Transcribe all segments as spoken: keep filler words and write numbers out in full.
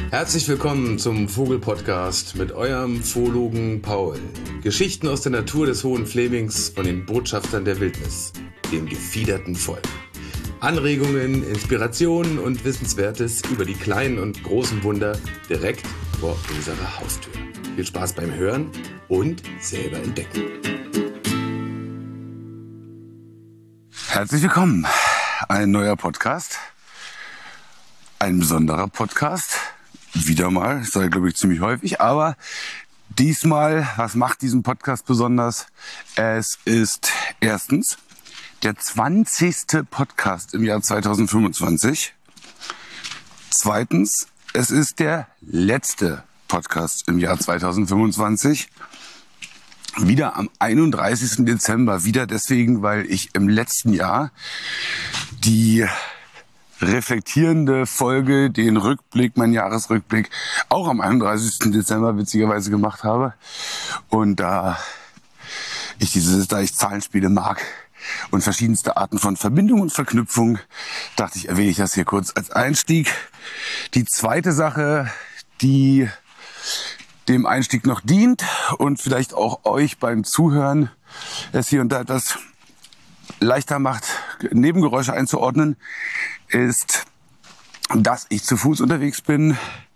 Herzlich willkommen zum Vogel-Podcast mit eurem Zoologen Paul. Geschichten aus der Natur des Hohen Flemings von den Botschaftern der Wildnis, dem gefiederten Volk. Anregungen, Inspirationen und Wissenswertes über die kleinen und großen Wunder direkt vor unserer Haustür. Viel Spaß beim Hören und selber entdecken. Herzlich willkommen. Ein neuer Podcast. Ein besonderer Podcast. Wieder mal, das sage ich glaube ich ziemlich häufig, aber diesmal, was macht diesen Podcast besonders? Es ist erstens der zwanzigste Podcast im Jahr zweitausendfünfundzwanzig. Zweitens, es ist der letzte Podcast im Jahr zweitausendfünfundzwanzig. Wieder am einunddreißigsten Dezember, wieder deswegen, weil ich im letzten Jahr die reflektierende Folge, den Rückblick, mein Jahresrückblick, auch am einunddreißigsten Dezember witzigerweise gemacht habe. Und da ich dieses, da ich Zahlenspiele mag und verschiedenste Arten von Verbindung und Verknüpfung, dachte ich, erwähne ich das hier kurz als Einstieg. Die zweite Sache, die dem Einstieg noch dient und vielleicht auch euch beim Zuhören es hier und da etwas leichter macht, Nebengeräusche einzuordnen, ist, dass ich zu Fuß unterwegs bin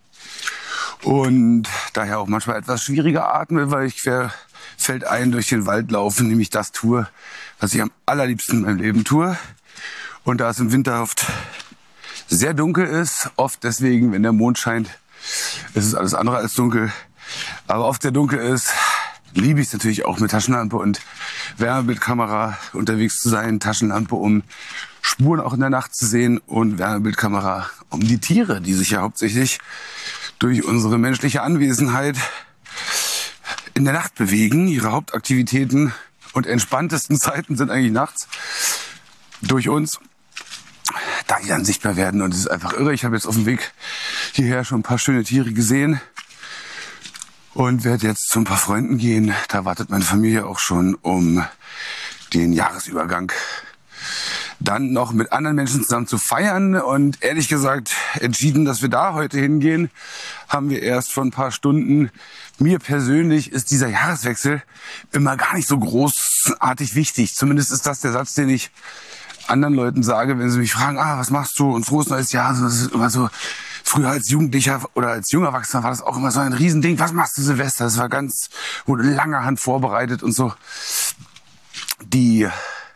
und daher auch manchmal etwas schwieriger atme, weil ich feldein durch den Wald laufe, nämlich das tue, was ich am allerliebsten in meinem Leben tue. Und da es im Winter oft sehr dunkel ist, oft deswegen, wenn der Mond scheint, ist es alles andere als dunkel, aber oft sehr dunkel ist, liebe ich es natürlich auch mit Taschenlampe und Wärmebildkamera unterwegs zu sein. Taschenlampe, um Spuren auch in der Nacht zu sehen, und Wärmebildkamera, um die Tiere, die sich ja hauptsächlich durch unsere menschliche Anwesenheit in der Nacht bewegen. Ihre Hauptaktivitäten und entspanntesten Zeiten sind eigentlich nachts. Durch uns, da die dann sichtbar werden, und es ist einfach irre. Ich habe jetzt auf dem Weg hierher schon ein paar schöne Tiere gesehen und werde jetzt zu ein paar Freunden gehen. Da wartet meine Familie auch schon, um den Jahresübergang dann noch mit anderen Menschen zusammen zu feiern. Und ehrlich gesagt, entschieden, dass wir da heute hingehen, haben wir erst vor ein paar Stunden. Mir persönlich ist dieser Jahreswechsel immer gar nicht so großartig wichtig. Zumindest ist das der Satz, den ich anderen Leuten sage, wenn sie mich fragen, ah, was machst du? Und frohes neues Jahr. Das ist immer so. Früher als Jugendlicher oder als junger Erwachsener war das auch immer so ein Riesending. Was machst du Silvester? Das war ganz, wurde lange Hand vorbereitet und so. Die,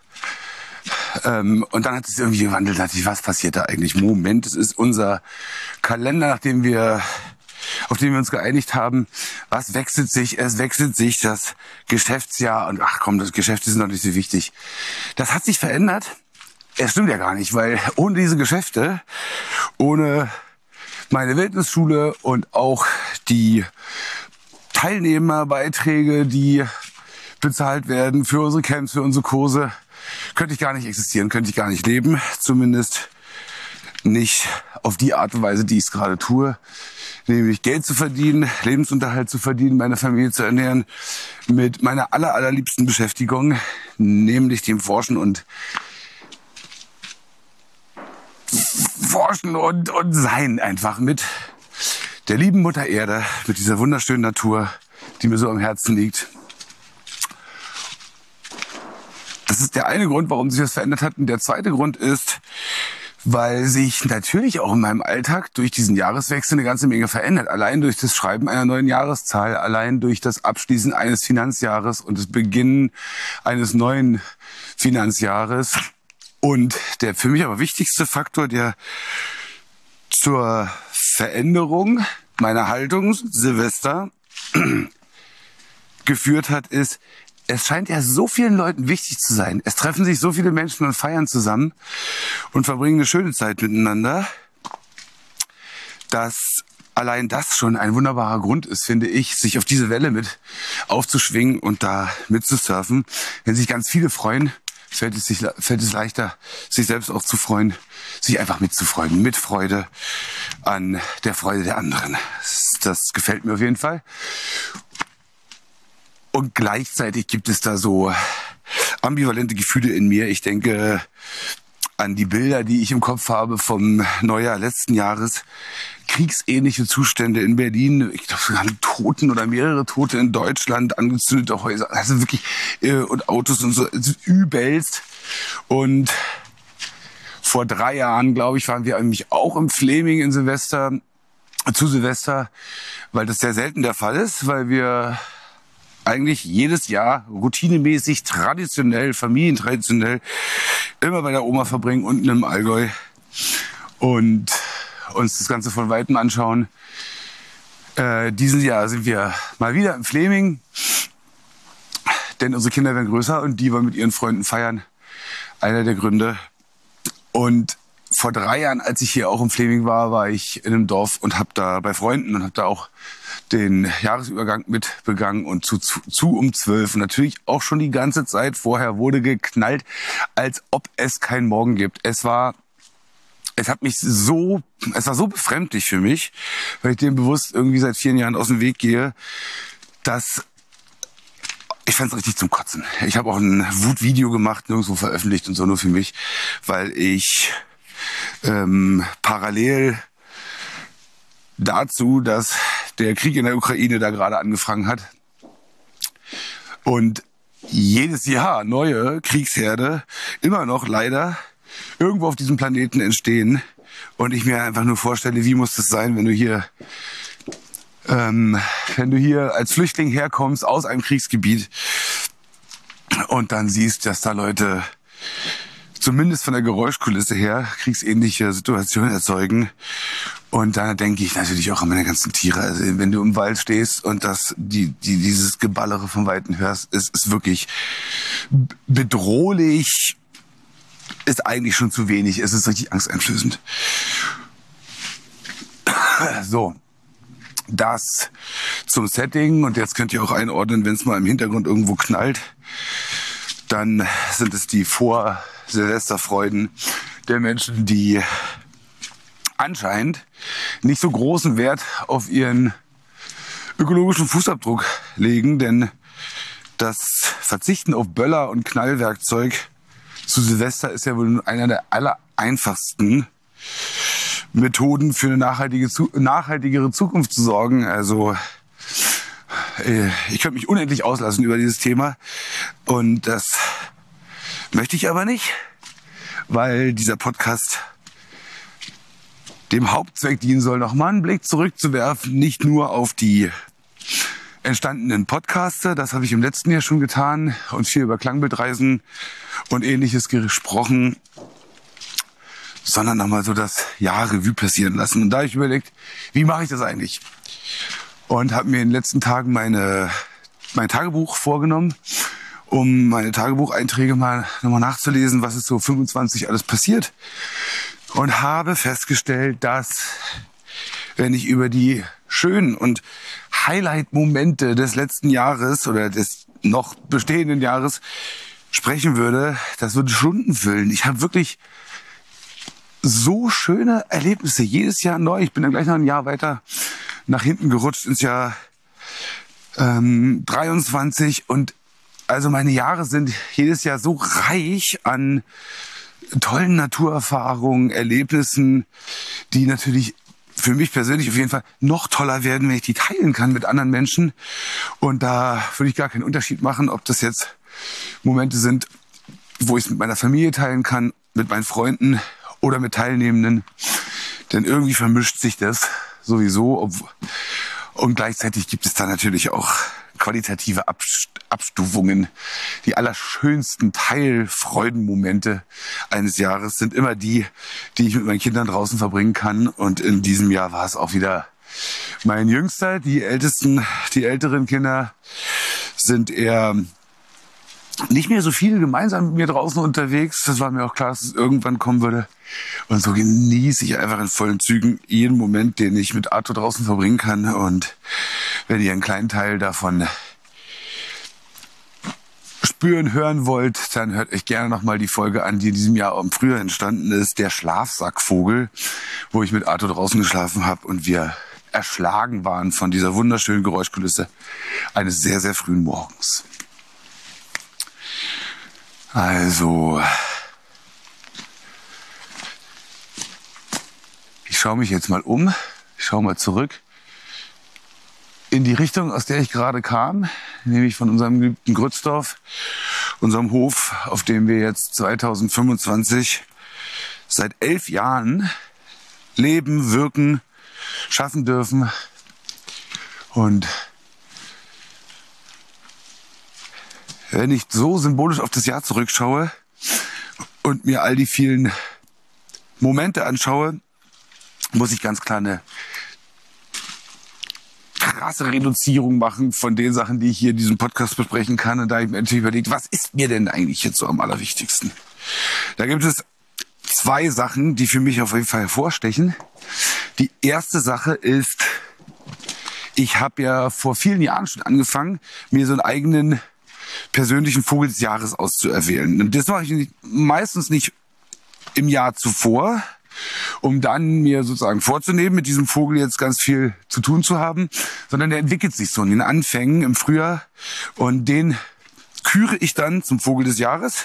ähm, und dann hat es irgendwie gewandelt. Dachte ich, was passiert da eigentlich? Moment, es ist unser Kalender, nachdem wir, auf den wir uns geeinigt haben. Was wechselt sich? Es wechselt sich das Geschäftsjahr. Und ach komm, das Geschäft ist noch nicht so wichtig. Das hat sich verändert. Es stimmt ja gar nicht, weil ohne diese Geschäfte, ohne meine Wildnisschule und auch die Teilnehmerbeiträge, die bezahlt werden für unsere Camps, für unsere Kurse, könnte ich gar nicht existieren, könnte ich gar nicht leben. Zumindest nicht auf die Art und Weise, die ich es gerade tue. Nämlich Geld zu verdienen, Lebensunterhalt zu verdienen, meine Familie zu ernähren mit meiner aller, allerliebsten Beschäftigung, nämlich dem Forschen und Forschen und, und Sein einfach mit der lieben Mutter Erde, mit dieser wunderschönen Natur, die mir so am Herzen liegt. Das ist der eine Grund, warum sich das verändert hat. Und der zweite Grund ist, weil sich natürlich auch in meinem Alltag durch diesen Jahreswechsel eine ganze Menge verändert. Allein durch das Schreiben einer neuen Jahreszahl, allein durch das Abschließen eines Finanzjahres und das Beginnen eines neuen Finanzjahres. Und der für mich aber wichtigste Faktor, der zur Veränderung meiner Haltung Silvester geführt hat, ist, es scheint ja so vielen Leuten wichtig zu sein. Es treffen sich so viele Menschen und feiern zusammen und verbringen eine schöne Zeit miteinander, dass allein das schon ein wunderbarer Grund ist, finde ich, sich auf diese Welle mit aufzuschwingen und da mitzusurfen. Wenn sich ganz viele freuen, fällt es, sich, fällt es leichter, sich selbst auch zu freuen, sich einfach mitzufreuen, mit Freude an der Freude der anderen. Das, das gefällt mir auf jeden Fall. Und gleichzeitig gibt es da so ambivalente Gefühle in mir. Ich denke, an die Bilder, die ich im Kopf habe vom Neujahr letzten Jahres. Kriegsähnliche Zustände in Berlin. Ich glaube, wir haben Toten oder mehrere Tote in Deutschland, angezündete Häuser. Also wirklich, äh, und Autos und so, übelst. Und vor drei Jahren, glaube ich, waren wir eigentlich auch im Fleming in Silvester, zu Silvester, weil das sehr selten der Fall ist, weil wir eigentlich jedes Jahr routinemäßig, traditionell, familientraditionell immer bei der Oma verbringen, unten im Allgäu, und uns das Ganze von Weitem anschauen. Äh, diesen Jahr sind wir mal wieder im Fleming, denn unsere Kinder werden größer und die wollen mit ihren Freunden feiern. Einer der Gründe. Und vor drei Jahren, als ich hier auch im Fleming war, war ich in einem Dorf und habe da bei Freunden und habe da auch den Jahresübergang mit begangen und zu, zu, zu um zwölf. Und natürlich auch schon die ganze Zeit vorher wurde geknallt, als ob es keinen Morgen gibt. Es war, es hat mich so, es war so befremdlich für mich, weil ich dem bewusst irgendwie seit vielen Jahren aus dem Weg gehe, dass ich fand es richtig zum Kotzen. Ich habe auch ein Wutvideo gemacht, nirgendwo veröffentlicht und so, nur für mich, weil ich ähm, parallel dazu, dass der Krieg in der Ukraine da gerade angefangen hat und jedes Jahr neue Kriegsherde immer noch leider irgendwo auf diesem Planeten entstehen und ich mir einfach nur vorstelle, wie muss das sein, wenn du hier ähm, wenn du hier als Flüchtling herkommst aus einem Kriegsgebiet und dann siehst, dass da Leute zumindest von der Geräuschkulisse her kriegsähnliche Situationen erzeugen. Und da denke ich natürlich auch an meine ganzen Tiere. Also wenn du im Wald stehst und das, die, die, dieses Geballere von Weitem hörst, ist, ist wirklich bedrohlich, ist eigentlich schon zu wenig. Es ist richtig angsteinflößend. So, das zum Setting. Und jetzt könnt ihr auch einordnen, wenn es mal im Hintergrund irgendwo knallt, dann sind es die Vor-Silvesterfreuden der Menschen, die anscheinend nicht so großen Wert auf ihren ökologischen Fußabdruck legen, denn das Verzichten auf Böller und Knallwerkzeug zu Silvester ist ja wohl einer der aller einfachsten Methoden für eine nachhaltige, nachhaltigere Zukunft zu sorgen. Also ich könnte mich unendlich auslassen über dieses Thema und das möchte ich aber nicht, weil dieser Podcast dem Hauptzweck dienen soll, nochmal einen Blick zurückzuwerfen, nicht nur auf die entstandenen Podcaster, das habe ich im letzten Jahr schon getan und viel über Klangbildreisen und Ähnliches gesprochen, sondern nochmal so das Jahr Revue passieren lassen. Und da habe ich überlegt, wie mache ich das eigentlich? Und habe mir in den letzten Tagen meine, mein Tagebuch vorgenommen, um meine Tagebucheinträge mal nochmal nachzulesen, was ist so fünfundzwanzig alles passiert. Und habe festgestellt, dass wenn ich über die schönen und Highlight-Momente des letzten Jahres oder des noch bestehenden Jahres sprechen würde, das würde Stunden füllen. Ich habe wirklich so schöne Erlebnisse, jedes Jahr neu. Ich bin dann gleich noch ein Jahr weiter nach hinten gerutscht ins Jahr ähm, dreiundzwanzig und also meine Jahre sind jedes Jahr so reich an tollen Naturerfahrungen, Erlebnissen, die natürlich für mich persönlich auf jeden Fall noch toller werden, wenn ich die teilen kann mit anderen Menschen. Und da würde ich gar keinen Unterschied machen, ob das jetzt Momente sind, wo ich es mit meiner Familie teilen kann, mit meinen Freunden oder mit Teilnehmenden. Denn irgendwie vermischt sich das sowieso. Und gleichzeitig gibt es da natürlich auch qualitative Abstufungen. Die allerschönsten Teilfreudenmomente eines Jahres sind immer die, die ich mit meinen Kindern draußen verbringen kann. Und in diesem Jahr war es auch wieder mein Jüngster. Die ältesten, die älteren Kinder sind eher nicht mehr so viel gemeinsam mit mir draußen unterwegs. Das war mir auch klar, dass es irgendwann kommen würde. Und so genieße ich einfach in vollen Zügen jeden Moment, den ich mit Arthur draußen verbringen kann. Und wenn ihr einen kleinen Teil davon spüren, hören wollt, dann hört euch gerne nochmal die Folge an, die in diesem Jahr im Frühjahr entstanden ist, der Schlafsackvogel, wo ich mit Arthur draußen geschlafen habe und wir erschlagen waren von dieser wunderschönen Geräuschkulisse eines sehr, sehr frühen Morgens. ich schaue mich jetzt mal um, ich schaue mal zurück in die Richtung, aus der ich gerade kam, nämlich von unserem geliebten Grützdorf, unserem Hof, auf dem wir jetzt zweitausendfünfundzwanzig seit elf Jahren leben, wirken, schaffen dürfen. Und wenn ich so symbolisch auf das Jahr zurückschaue und mir all die vielen Momente anschaue, muss ich ganz klar eine krasse Reduzierung machen von den Sachen, die ich hier in diesem Podcast besprechen kann. Und da habe ich mir natürlich überlegt, was ist mir denn eigentlich jetzt so am allerwichtigsten? Da gibt es zwei Sachen, die für mich auf jeden Fall hervorstechen. Die erste Sache ist, ich habe ja vor vielen Jahren schon angefangen, mir so einen eigenen persönlichen Vogel des Jahres auszuerwählen. Und das mache ich nicht, meistens nicht im Jahr zuvor, um dann mir sozusagen vorzunehmen, mit diesem Vogel jetzt ganz viel zu tun zu haben, sondern der entwickelt sich so in den Anfängen im Frühjahr und den küre ich dann zum Vogel des Jahres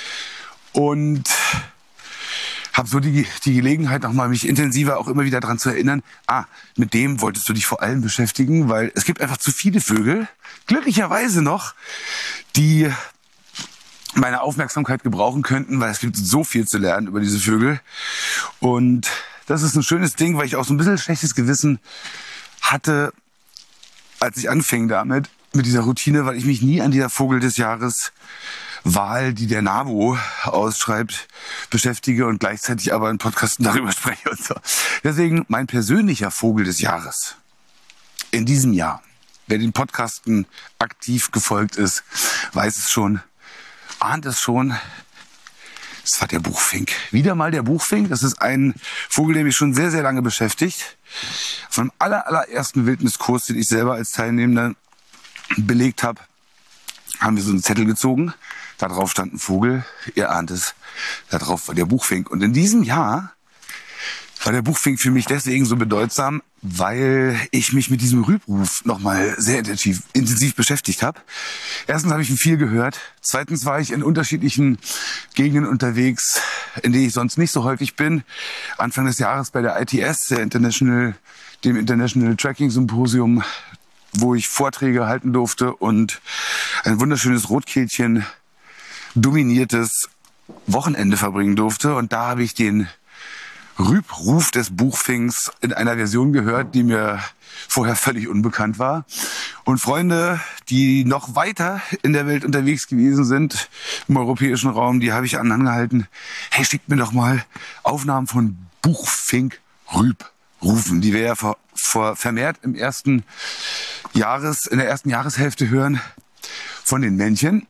und habe so die, die Gelegenheit, nochmal mich intensiver auch immer wieder daran zu erinnern, ah, mit dem wolltest du dich vor allem beschäftigen, weil es gibt einfach zu viele Vögel, glücklicherweise noch, die meine Aufmerksamkeit gebrauchen könnten, weil es gibt so viel zu lernen über diese Vögel. Und das ist ein schönes Ding, weil ich auch so ein bisschen schlechtes Gewissen hatte, als ich anfing damit, mit dieser Routine, weil ich mich nie an dieser Vogel des Jahres Wahl, die der NABU ausschreibt, beschäftige und gleichzeitig aber in Podcasten darüber spreche und so. Deswegen mein persönlicher Vogel des Jahres in diesem Jahr. Wer den Podcasten aktiv gefolgt ist, weiß es schon, ahnt es schon. Es war der Buchfink. Wieder mal der Buchfink. Das ist ein Vogel, der mich schon sehr, sehr lange beschäftigt. Vom aller, allerersten Wildniskurs, den ich selber als Teilnehmender belegt habe, haben wir so einen Zettel gezogen. Da drauf stand ein Vogel. Ihr ahnt es. Da drauf war der Buchfink. Und in diesem Jahr war der Buchfink für mich deswegen so bedeutsam, weil ich mich mit diesem Rübruf nochmal sehr intensiv, intensiv beschäftigt habe. Erstens habe ich ihn viel gehört. Zweitens war ich in unterschiedlichen Gegenden unterwegs, in denen ich sonst nicht so häufig bin. Anfang des Jahres bei der I T S, der International, dem International Tracking Symposium, wo ich Vorträge halten durfte und ein wunderschönes Rotkehlchen dominiertes Wochenende verbringen durfte. Und da habe ich den Rübruf des Buchfinks in einer Version gehört, die mir vorher völlig unbekannt war. Und Freunde, die noch weiter in der Welt unterwegs gewesen sind, im europäischen Raum, die habe ich angehalten, hey, schickt mir doch mal Aufnahmen von Buchfink-Rübrufen, die wir ja vor, vor vermehrt im ersten Jahres, in der ersten Jahreshälfte hören von den Männchen.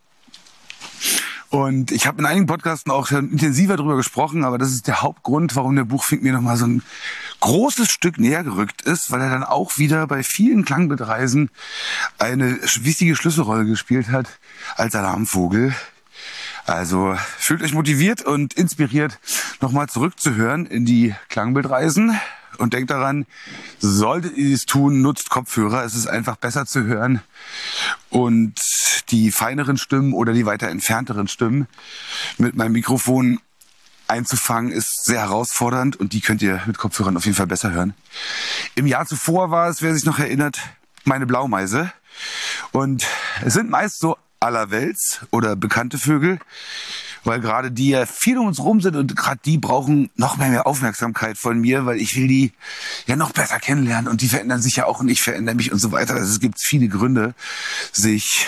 Und ich habe in einigen Podcasten auch schon intensiver darüber gesprochen, aber das ist der Hauptgrund, warum der Buchfink mir nochmal so ein großes Stück näher gerückt ist, weil er dann auch wieder bei vielen Klangbildreisen eine wichtige Schlüsselrolle gespielt hat als Alarmvogel. Also fühlt euch motiviert und inspiriert, nochmal zurückzuhören in die Klangbildreisen. Und denkt daran, solltet ihr dies tun, nutzt Kopfhörer. Es ist einfach besser zu hören. Und die feineren Stimmen oder die weiter entfernteren Stimmen mit meinem Mikrofon einzufangen, ist sehr herausfordernd. Und die könnt ihr mit Kopfhörern auf jeden Fall besser hören. Im Jahr zuvor war es, wer sich noch erinnert, meine Blaumeise. Und es sind meist so allerwelts oder bekannte Vögel, weil gerade die ja viel um uns rum sind und gerade die brauchen noch mehr, mehr Aufmerksamkeit von mir, weil ich will die ja noch besser kennenlernen und die verändern sich ja auch und ich verändere mich und so weiter. Also es gibt viele Gründe, sich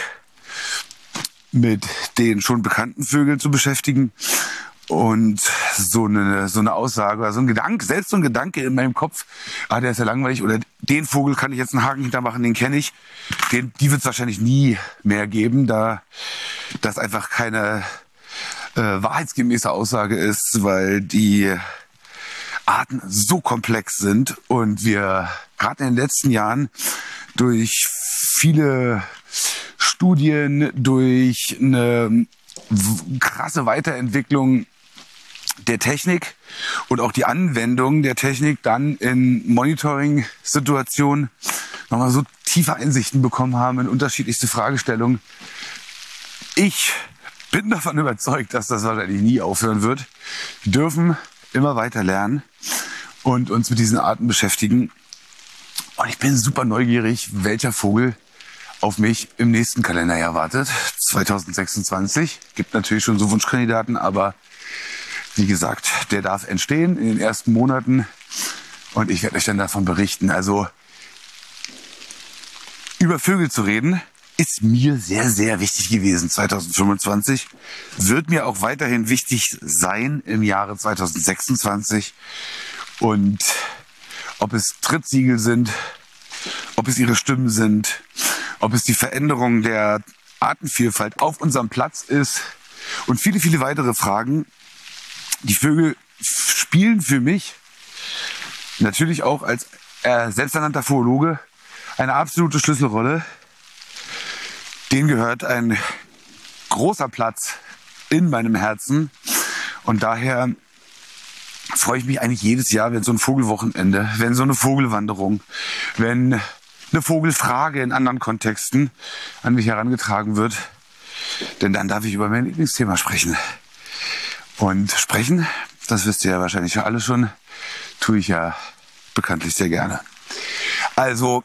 mit den schon bekannten Vögeln zu beschäftigen. Und so eine, so eine Aussage oder so ein Gedanke, selbst so ein Gedanke in meinem Kopf, ah, der ist ja langweilig oder den Vogel kann ich jetzt einen Haken hintermachen, den kenne ich. Den, die wird es wahrscheinlich nie mehr geben, da das einfach keine äh, wahrheitsgemäße Aussage ist, weil die Arten so komplex sind und wir gerade in den letzten Jahren durch viele Studien, durch eine krasse Weiterentwicklung der Technik und auch die Anwendung der Technik dann in Monitoring-Situationen nochmal so tiefe Einsichten bekommen haben in unterschiedlichste Fragestellungen. Ich bin davon überzeugt, dass das wahrscheinlich nie aufhören wird. Wir dürfen immer weiter lernen und uns mit diesen Arten beschäftigen. Und ich bin super neugierig, welcher Vogel auf mich im nächsten Kalenderjahr wartet. zwanzig sechsundzwanzig. Gibt natürlich schon so Wunschkandidaten, aber wie gesagt, der darf entstehen in den ersten Monaten. Und ich werde euch dann davon berichten. Also über Vögel zu reden, ist mir sehr, sehr wichtig gewesen zwanzig fünfundzwanzig. Wird mir auch weiterhin wichtig sein im Jahre zwanzig sechsundzwanzig. Und ob es Trittsiegel sind, ob es ihre Stimmen sind, ob es die Veränderung der Artenvielfalt auf unserem Platz ist und viele, viele weitere Fragen. Die Vögel spielen für mich natürlich auch als äh, selbsternannter Philologe eine absolute Schlüsselrolle. Denen gehört ein großer Platz in meinem Herzen. Und daher freue ich mich eigentlich jedes Jahr, wenn so ein Vogelwochenende, wenn so eine Vogelwanderung, wenn eine Vogelfrage in anderen Kontexten an mich herangetragen wird. Denn dann darf ich über mein Lieblingsthema sprechen. Und sprechen, das wisst ihr ja wahrscheinlich alle schon, tue ich ja bekanntlich sehr gerne. Also,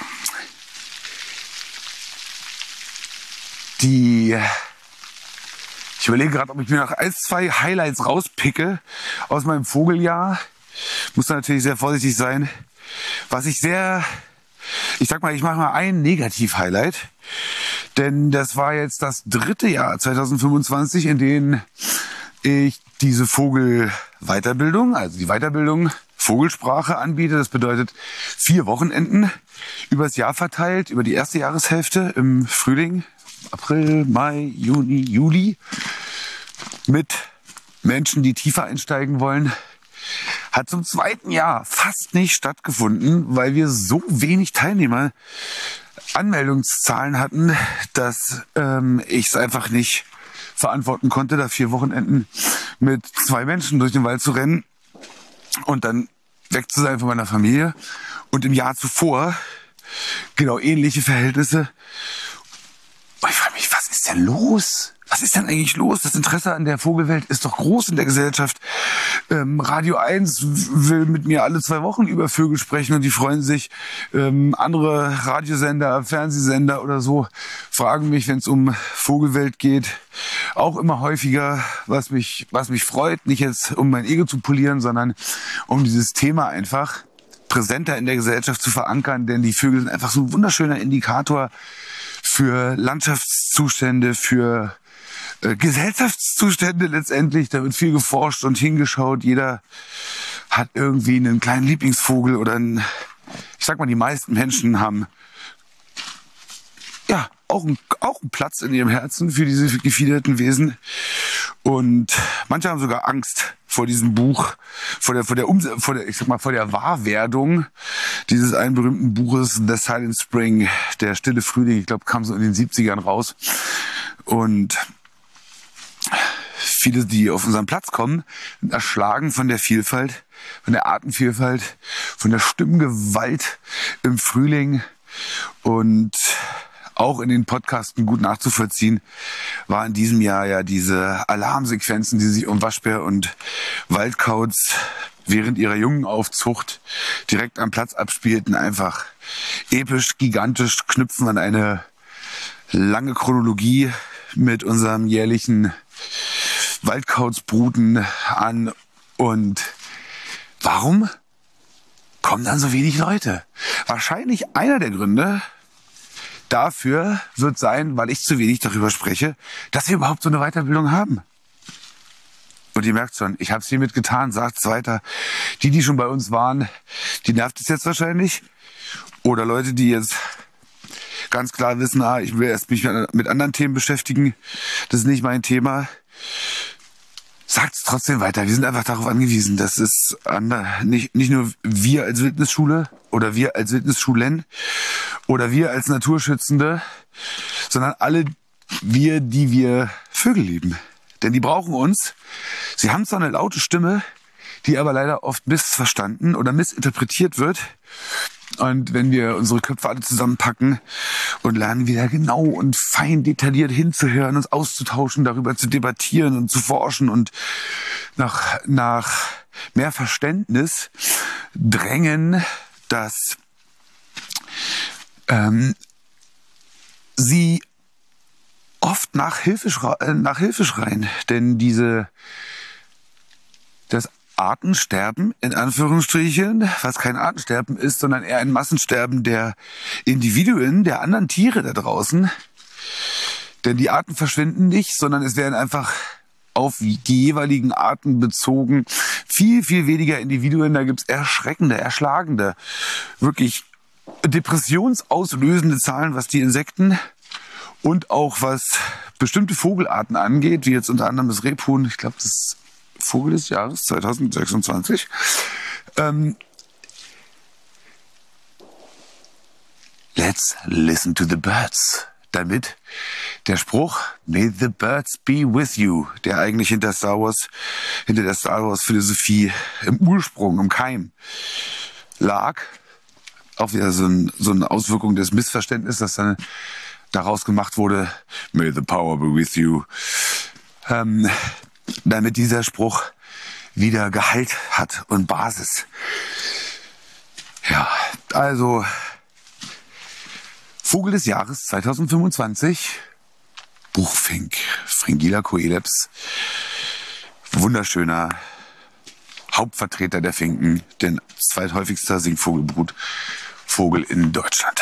die, ich überlege gerade, ob ich mir noch ein, zwei Highlights rauspicke aus meinem Vogeljahr. Muss da natürlich sehr vorsichtig sein. Was ich sehr, ich sag mal, ich mache mal ein Negativ-Highlight. Denn das war jetzt das dritte Jahr zwanzig fünfundzwanzig, in dem ich diese Vogelweiterbildung, also die Weiterbildung Vogelsprache anbiete. Das bedeutet vier Wochenenden übers Jahr verteilt, über die erste Jahreshälfte im Frühling, April, Mai, Juni, Juli, mit Menschen, die tiefer einsteigen wollen. Hat zum zweiten Jahr fast nicht stattgefunden, weil wir so wenig Teilnehmer, Anmeldungszahlen hatten, dass ähm, ich es einfach nicht verantworten konnte, da vier Wochenenden mit zwei Menschen durch den Wald zu rennen und dann weg zu sein von meiner Familie. Und im Jahr zuvor genau ähnliche Verhältnisse. Und ich frage mich, was ist denn los? Was ist denn eigentlich los? Das Interesse an der Vogelwelt ist doch groß in der Gesellschaft. Ähm, Radio eins will mit mir alle zwei Wochen über Vögel sprechen und die freuen sich. Ähm, andere Radiosender, Fernsehsender oder so fragen mich, wenn es um Vogelwelt geht, auch immer häufiger, was mich, was mich freut. Nicht jetzt, um mein Ego zu polieren, sondern um dieses Thema einfach präsenter in der Gesellschaft zu verankern. Denn die Vögel sind einfach so ein wunderschöner Indikator für Landschaftszustände, für äh, Gesellschaftszustände letztendlich. Da wird viel geforscht und hingeschaut. Jeder hat irgendwie einen kleinen Lieblingsvogel oder einen, ich sag mal, die meisten Menschen haben ja auch einen, auch einen Platz in ihrem Herzen für diese gefiederten Wesen. Und manche haben sogar Angst vor diesem Buch, vor der, vor der, Ums vor der, ich sag mal, vor der Wahrwerdung dieses einen berühmten Buches The Silent Spring, der stille Frühling. Ich glaube, kam so in den siebzigern raus. Und viele, die auf unseren Platz kommen, sind erschlagen von der Vielfalt, von der Artenvielfalt, von der Stimmgewalt im Frühling. Und auch in den Podcasten gut nachzuvollziehen, war in diesem Jahr ja diese Alarmsequenzen, die sich um Waschbär und Waldkauz während ihrer Jungenaufzucht direkt am Platz abspielten, einfach episch, gigantisch, knüpfen an eine lange Chronologie mit unserem jährlichen Waldkauzbruten an. Und warum kommen dann so wenig Leute? Wahrscheinlich einer der Gründe dafür wird sein, weil ich zu wenig darüber spreche, dass wir überhaupt so eine Weiterbildung haben. Und ihr merkt schon, ich habe es hiermit getan, sagt es weiter. Die, die schon bei uns waren, die nervt es jetzt wahrscheinlich. Oder Leute, die jetzt ganz klar wissen, ah, ich will erst mich mit anderen Themen beschäftigen, das ist nicht mein Thema. Sagt es trotzdem weiter. Wir sind einfach darauf angewiesen, dass es nicht, nicht nur wir als Wildnisschule oder wir als Wildnisschulen oder wir als Naturschützende, sondern alle wir, die wir Vögel lieben. Denn die brauchen uns. Sie haben zwar eine laute Stimme, die aber leider oft missverstanden oder missinterpretiert wird. Und wenn wir unsere Köpfe alle zusammenpacken und lernen wieder genau und fein detailliert hinzuhören, uns auszutauschen, darüber zu debattieren und zu forschen und nach, nach mehr Verständnis drängen, dass ähm, sie oft nach Hilfe, schra- nach Hilfe schreien. Denn diese, das Artensterben, in Anführungsstrichen, was kein Artensterben ist, sondern eher ein Massensterben der Individuen, der anderen Tiere da draußen. Denn die Arten verschwinden nicht, sondern es werden einfach auf die jeweiligen Arten bezogen viel, viel weniger Individuen. Da gibt's erschreckende, erschlagende, wirklich depressionsauslösende Zahlen, was die Insekten und auch was bestimmte Vogelarten angeht, wie jetzt unter anderem das Rebhuhn, ich glaube, das ist Vogel des Jahres zwanzig sechsundzwanzig. Ähm, Let's listen to the birds. Damit der Spruch May the birds be with you, der eigentlich hinter Star Wars, hinter der Star Wars Philosophie im Ursprung, im Keim lag, auch wieder so, ein, so eine Auswirkung des Missverständnisses, das dann daraus gemacht wurde, May the power be with you. Ähm, damit dieser Spruch wieder Gehalt hat und Basis. Ja, also Vogel des Jahres zwanzig fünfundzwanzig, Buchfink, Fringilla coeleps, wunderschöner Hauptvertreter der Finken, denn zweithäufigster Singvogelbrutvogel in Deutschland.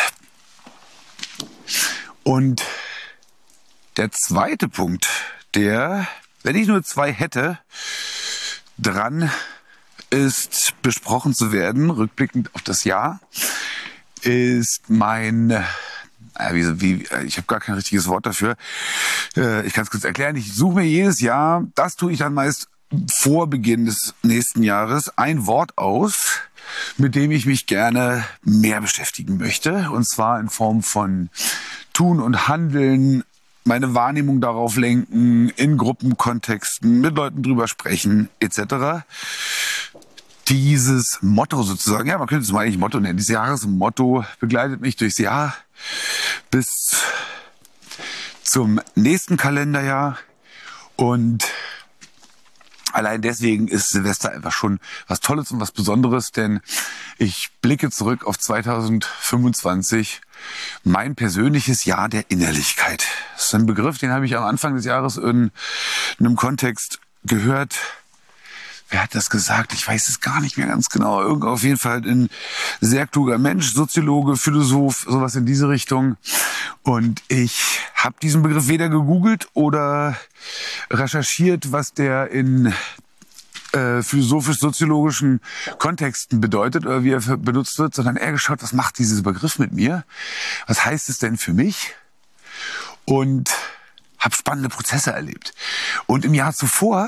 Und der zweite Punkt, der, wenn ich nur zwei hätte, dran ist, besprochen zu werden, rückblickend auf das Jahr, ist mein, äh, wie, wie, ich habe gar kein richtiges Wort dafür, äh, ich kann es kurz erklären, ich suche mir jedes Jahr, das tue ich dann meist vor Beginn des nächsten Jahres, ein Wort aus, mit dem ich mich gerne mehr beschäftigen möchte, und zwar in Form von Tun und Handeln, meine Wahrnehmung darauf lenken, in Gruppenkontexten, mit Leuten drüber sprechen, et cetera. Dieses Motto sozusagen, ja, man könnte es mal eigentlich Motto nennen, dieses Jahresmotto begleitet mich durchs Jahr bis zum nächsten Kalenderjahr, und allein deswegen ist Silvester einfach schon was Tolles und was Besonderes, denn ich blicke zurück auf zwanzig fünfundzwanzig, mein persönliches Jahr der Innerlichkeit. Das ist ein Begriff, den habe ich am Anfang des Jahres in einem Kontext gehört. Wer hat das gesagt? Ich weiß es gar nicht mehr ganz genau. Irgend auf jeden Fall ein sehr kluger Mensch, Soziologe, Philosoph, sowas in diese Richtung. Und ich habe diesen Begriff weder gegoogelt oder recherchiert, was der in äh, philosophisch-soziologischen Kontexten bedeutet oder wie er benutzt wird, sondern eher geschaut, was macht dieser Begriff mit mir? Was heißt es denn für mich? Und habe spannende Prozesse erlebt. Und im Jahr zuvor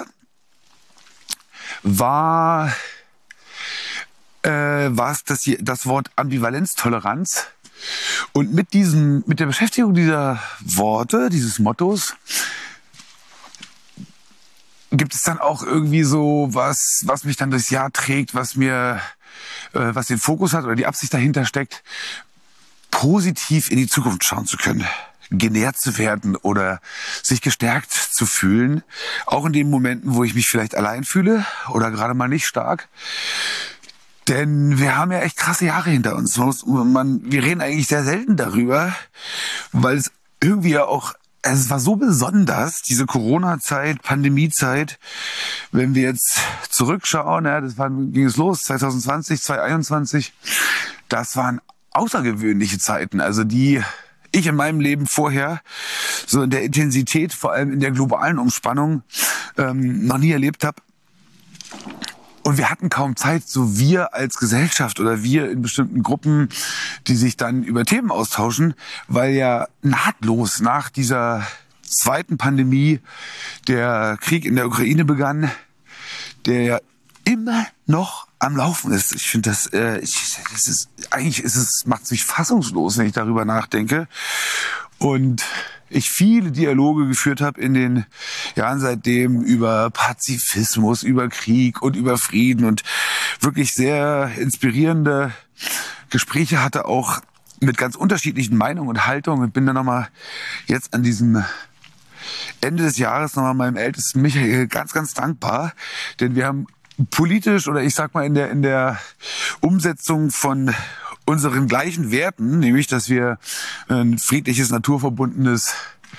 war äh, war es das, das Wort Ambivalenztoleranz. Und mit diesem, mit der Beschäftigung dieser Worte, dieses Mottos, gibt es dann auch irgendwie so was, was mich dann durchs Jahr trägt, was mir, äh, was den Fokus hat oder die Absicht dahinter steckt, positiv in die Zukunft schauen zu können, genährt zu werden oder sich gestärkt zu fühlen, auch in den Momenten, wo ich mich vielleicht allein fühle oder gerade mal nicht stark. Denn wir haben ja echt krasse Jahre hinter uns. Man, man, wir reden eigentlich sehr selten darüber, weil es irgendwie ja auch, es war so besonders, diese Corona-Zeit, Pandemie-Zeit. Wenn wir jetzt zurückschauen, ja, das war, ging es los, zwanzig zwanzig, zwanzig einundzwanzig, das waren außergewöhnliche Zeiten, also die ich in meinem Leben vorher so in der Intensität, vor allem in der globalen Umspannung, ähm, noch nie erlebt habe. Und wir hatten kaum Zeit, so wir als Gesellschaft oder wir in bestimmten Gruppen, die sich dann über Themen austauschen, weil ja nahtlos nach dieser zweiten Pandemie der Krieg in der Ukraine begann, der ja immer noch am Laufen ist. Ich finde das, äh, ich, das ist, eigentlich ist es, macht es mich fassungslos, wenn ich darüber nachdenke. Und ich viele Dialoge geführt habe in den Jahren seitdem über Pazifismus, über Krieg und über Frieden und wirklich sehr inspirierende Gespräche hatte, auch mit ganz unterschiedlichen Meinungen und Haltungen, und bin dann nochmal jetzt an diesem Ende des Jahres nochmal meinem ältesten Michael ganz, ganz dankbar, denn wir haben politisch oder ich sag mal in der, in der Umsetzung von unseren gleichen Werten, nämlich dass wir ein friedliches, naturverbundenes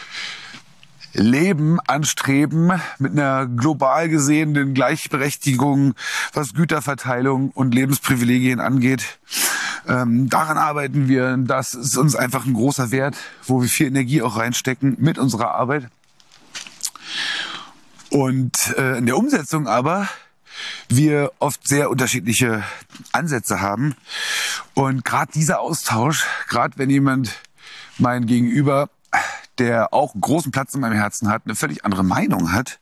Leben anstreben mit einer global gesehenen Gleichberechtigung, was Güterverteilung und Lebensprivilegien angeht. Ähm, daran arbeiten wir. Das ist uns einfach ein großer Wert, wo wir viel Energie auch reinstecken mit unserer Arbeit. Und äh, in der Umsetzung aber wir oft sehr unterschiedliche Ansätze haben. Und gerade dieser Austausch, gerade wenn jemand mein Gegenüber, der auch einen großen Platz in meinem Herzen hat, eine völlig andere Meinung hat,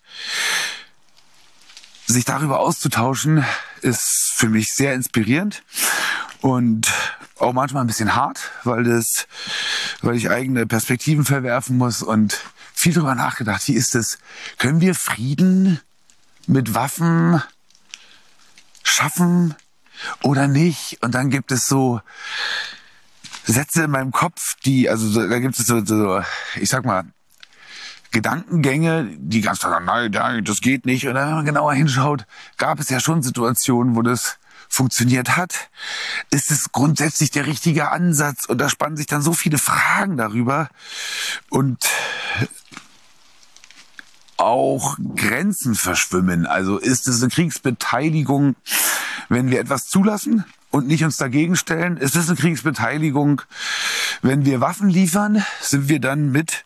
sich darüber auszutauschen, ist für mich sehr inspirierend und auch manchmal ein bisschen hart, weil das, weil ich eigene Perspektiven verwerfen muss und viel darüber nachgedacht. Wie ist es? Können wir Frieden mit Waffen schaffen oder nicht? Und dann gibt es so Sätze in meinem Kopf, die, also so, da gibt es so, so, ich sag mal, Gedankengänge, die ganz klar sagen, nein, nein, das geht nicht. Und dann, wenn man genauer hinschaut, gab es ja schon Situationen, wo das funktioniert hat. Ist es grundsätzlich der richtige Ansatz? Und da spannen sich dann so viele Fragen darüber. Und auch Grenzen verschwimmen. Also ist es eine Kriegsbeteiligung, wenn wir etwas zulassen und nicht uns dagegen stellen? Ist es eine Kriegsbeteiligung, wenn wir Waffen liefern? Sind wir dann mit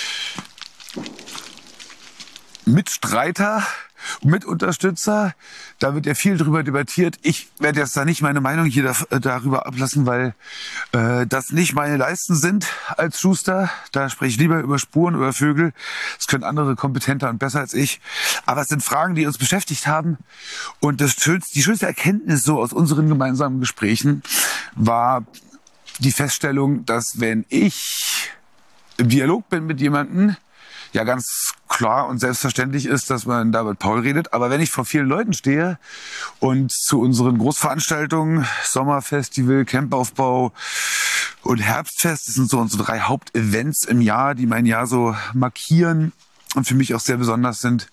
Mitstreiter, Mitunterstützer? Da wird ja viel drüber debattiert. Ich werde jetzt da nicht meine Meinung hier da, darüber ablassen, weil äh, das nicht meine Leisten sind als Schuster. Da spreche ich lieber über Spuren, über Vögel. Das können andere kompetenter und besser als ich. Aber es sind Fragen, die uns beschäftigt haben. Und das schönste, die schönste Erkenntnis so aus unseren gemeinsamen Gesprächen war die Feststellung, dass wenn ich im Dialog bin mit jemandem, ja ganz klar und selbstverständlich ist, dass man da mit Paul redet. Aber wenn ich vor vielen Leuten stehe und zu unseren Großveranstaltungen, Sommerfestival, Campaufbau und Herbstfest, das sind so unsere drei Hauptevents im Jahr, die mein Jahr so markieren und für mich auch sehr besonders sind,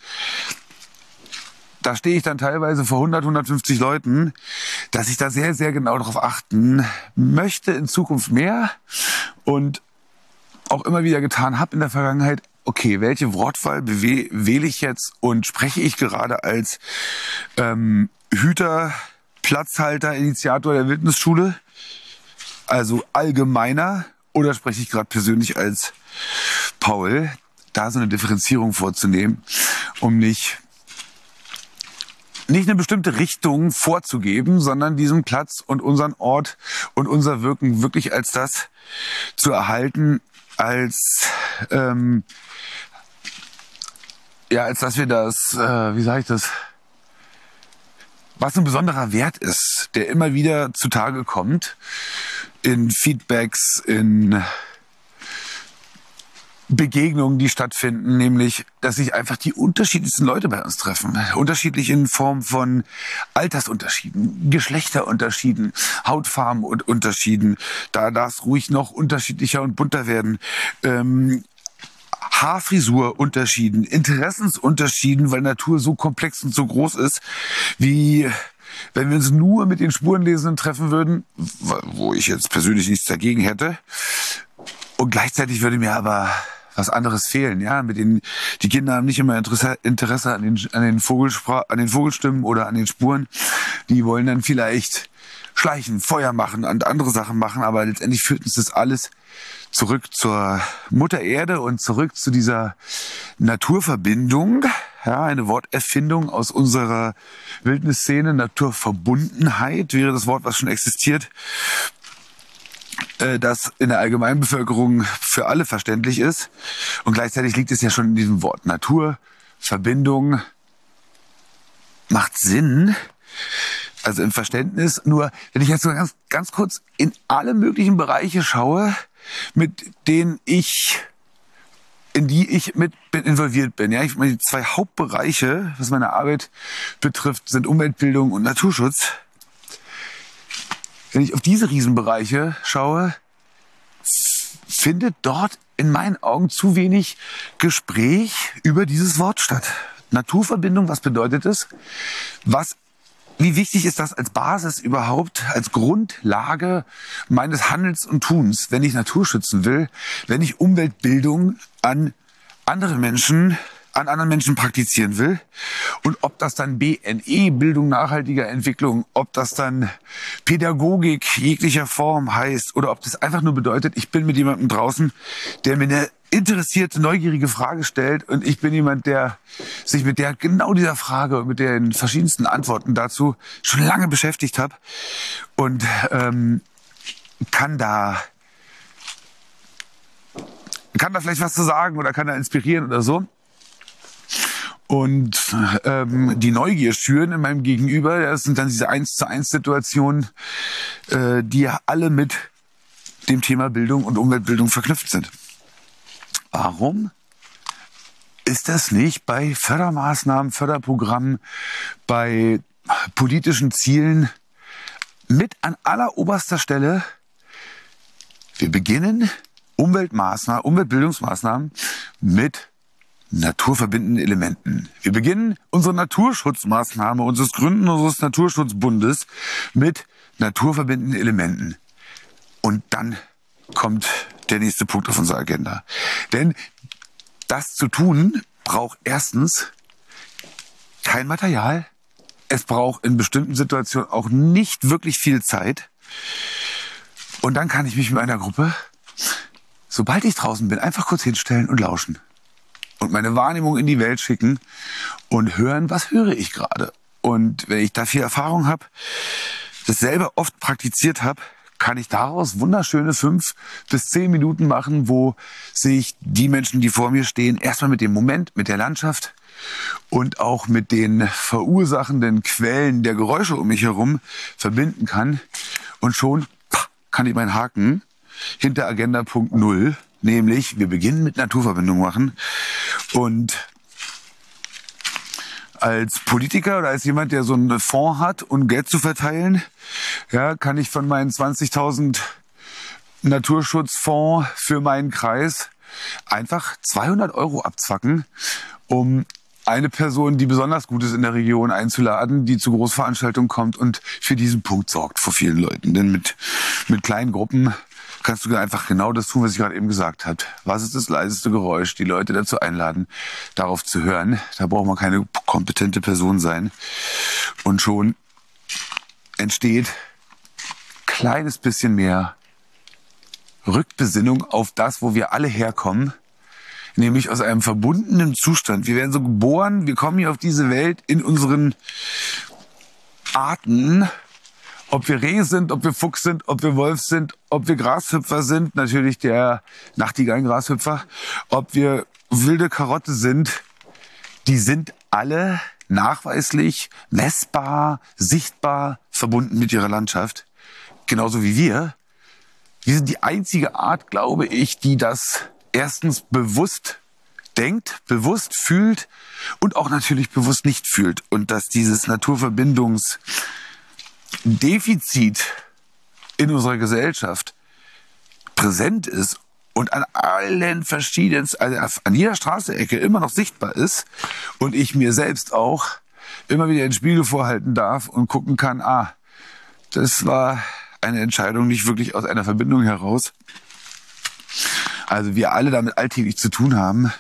da stehe ich dann teilweise vor hundert, hundertfünfzig Leuten, dass ich da sehr, sehr genau darauf achten möchte, in Zukunft mehr und auch immer wieder getan habe in der Vergangenheit. Okay, welche Wortwahl wähle ich jetzt und spreche ich gerade als ähm, Hüter, Platzhalter, Initiator der Wildnisschule, also allgemeiner, oder spreche ich gerade persönlich als Paul? Da so eine Differenzierung vorzunehmen, um nicht nicht eine bestimmte Richtung vorzugeben, sondern diesen Platz und unseren Ort und unser Wirken wirklich als das zu erhalten, als ähm, ja, als dass wir das, äh, wie sage ich das, was ein besonderer Wert ist, der immer wieder zutage kommt in Feedbacks, in Begegnungen, die stattfinden, nämlich, dass sich einfach die unterschiedlichsten Leute bei uns treffen. Unterschiedlich in Form von Altersunterschieden, Geschlechterunterschieden, Hautfarben und Unterschieden. Da darf es ruhig noch unterschiedlicher und bunter werden. Ähm, Haarfrisurunterschieden, Interessensunterschieden, weil Natur so komplex und so groß ist, wie wenn wir uns nur mit den Spurenlesenden treffen würden, wo ich jetzt persönlich nichts dagegen hätte. Und gleichzeitig würde mir aber was anderes fehlen, ja, mit den, die Kinder haben nicht immer Interesse, Interesse an den, an den Vogelspra- an den Vogelstimmen oder an den Spuren. Die wollen dann vielleicht schleichen, Feuer machen und andere Sachen machen, aber letztendlich führt uns das alles zurück zur Mutter Erde und zurück zu dieser Naturverbindung, ja, eine Worterfindung aus unserer Wildnisszene. Naturverbundenheit wäre das Wort, was schon existiert, das in der Allgemeinbevölkerung für alle verständlich ist. Und gleichzeitig liegt es ja schon in diesem Wort Natur, Verbindung, macht Sinn, also im Verständnis. Nur, wenn ich jetzt so ganz, ganz kurz in alle möglichen Bereiche schaue, mit denen ich, in die ich mit involviert bin. Ja, ich meine, die zwei Hauptbereiche, was meine Arbeit betrifft, sind Umweltbildung und Naturschutz. Wenn ich auf diese Riesenbereiche schaue, findet dort in meinen Augen zu wenig Gespräch über dieses Wort statt. Naturverbindung, was bedeutet es? Was, wie wichtig ist das als Basis überhaupt, als Grundlage meines Handelns und Tuns, wenn ich Natur schützen will, wenn ich Umweltbildung an andere Menschen an anderen Menschen praktizieren will, und ob das dann B N E, Bildung nachhaltiger Entwicklung, ob das dann Pädagogik jeglicher Form heißt oder ob das einfach nur bedeutet, ich bin mit jemandem draußen, der mir eine interessierte, neugierige Frage stellt und ich bin jemand, der sich mit der genau dieser Frage und mit den verschiedensten Antworten dazu schon lange beschäftigt hat und ähm, kann da kann da vielleicht was zu sagen oder kann da inspirieren oder so. Und ähm, die Neugier schüren in meinem Gegenüber, das sind dann diese eins zu eins Situationen, äh, die alle mit dem Thema Bildung und Umweltbildung verknüpft sind. Warum ist das nicht bei Fördermaßnahmen, Förderprogrammen, bei politischen Zielen mit an alleroberster Stelle? Wir beginnen Umweltmaßnahmen, Umweltbildungsmaßnahmen mit naturverbindenden Elementen. Wir beginnen unsere Naturschutzmaßnahme, unseres Gründen unseres Naturschutzbundes mit naturverbindenden Elementen. Und dann kommt der nächste Punkt auf unserer Agenda. Denn das zu tun braucht erstens kein Material. Es braucht in bestimmten Situationen auch nicht wirklich viel Zeit. Und dann kann ich mich mit einer Gruppe, sobald ich draußen bin, einfach kurz hinstellen und lauschen. Und meine Wahrnehmung in die Welt schicken und hören, was höre ich gerade. Und wenn ich da viel Erfahrung habe, das selber oft praktiziert habe, kann ich daraus wunderschöne fünf bis zehn Minuten machen, wo sich die Menschen, die vor mir stehen, erstmal mit dem Moment, mit der Landschaft und auch mit den verursachenden Quellen der Geräusche um mich herum verbinden kann. Und schon kann ich meinen Haken hinter Agenda Punkt null, nämlich wir beginnen mit Naturverbindung machen. Und als Politiker oder als jemand, der so einen Fonds hat, um Geld zu verteilen, ja, kann ich von meinen zwanzigtausend Naturschutzfonds für meinen Kreis einfach zweihundert Euro abzwacken, um eine Person, die besonders gut ist in der Region, einzuladen, die zu Großveranstaltungen kommt und für diesen Punkt sorgt vor vielen Leuten. Denn mit, mit kleinen Gruppen kannst du einfach genau das tun, was ich gerade eben gesagt habe. Was ist das leiseste Geräusch? Die Leute dazu einladen, darauf zu hören. Da braucht man keine kompetente Person sein. Und schon entsteht kleines bisschen mehr Rückbesinnung auf das, wo wir alle herkommen. Nämlich aus einem verbundenen Zustand. Wir werden so geboren, wir kommen hier auf diese Welt in unseren Arten. Ob wir Reh sind, ob wir Fuchs sind, ob wir Wolf sind, ob wir Grashüpfer sind, natürlich der Nachtigallen-Grashüpfer, ob wir wilde Karotte sind, die sind alle nachweislich, messbar, sichtbar verbunden mit ihrer Landschaft. Genauso wie wir. Wir sind die einzige Art, glaube ich, die das erstens bewusst denkt, bewusst fühlt und auch natürlich bewusst nicht fühlt. Und dass dieses Naturverbindungs Defizit in unserer Gesellschaft präsent ist und an allen verschiedenen, also an jeder Straßenecke immer noch sichtbar ist und ich mir selbst auch immer wieder den Spiegel vorhalten darf und gucken kann, ah, das war eine Entscheidung nicht wirklich aus einer Verbindung heraus. Also wir alle damit alltäglich zu tun haben.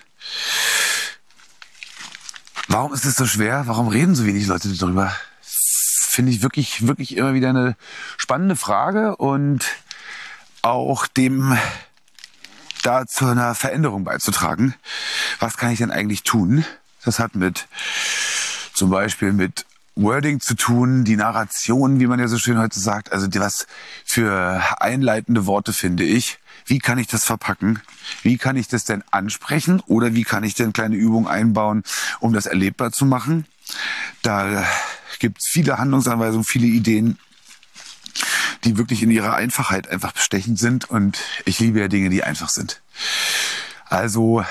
Warum ist es so schwer? Warum reden so wenig Leute darüber? Finde ich wirklich, wirklich immer wieder eine spannende Frage und auch dem da zu einer Veränderung beizutragen. Was kann ich denn eigentlich tun? Das hat mit zum Beispiel mit Wording zu tun, die Narration, wie man ja so schön heute sagt. Also was für einleitende Worte finde ich. Wie kann ich das verpacken? Wie kann ich das denn ansprechen? Oder wie kann ich denn kleine Übungen einbauen, um das erlebbar zu machen? Da gibt es viele Handlungsanweisungen, viele Ideen, die wirklich in ihrer Einfachheit einfach bestechend sind. Und ich liebe ja Dinge, die einfach sind. Also,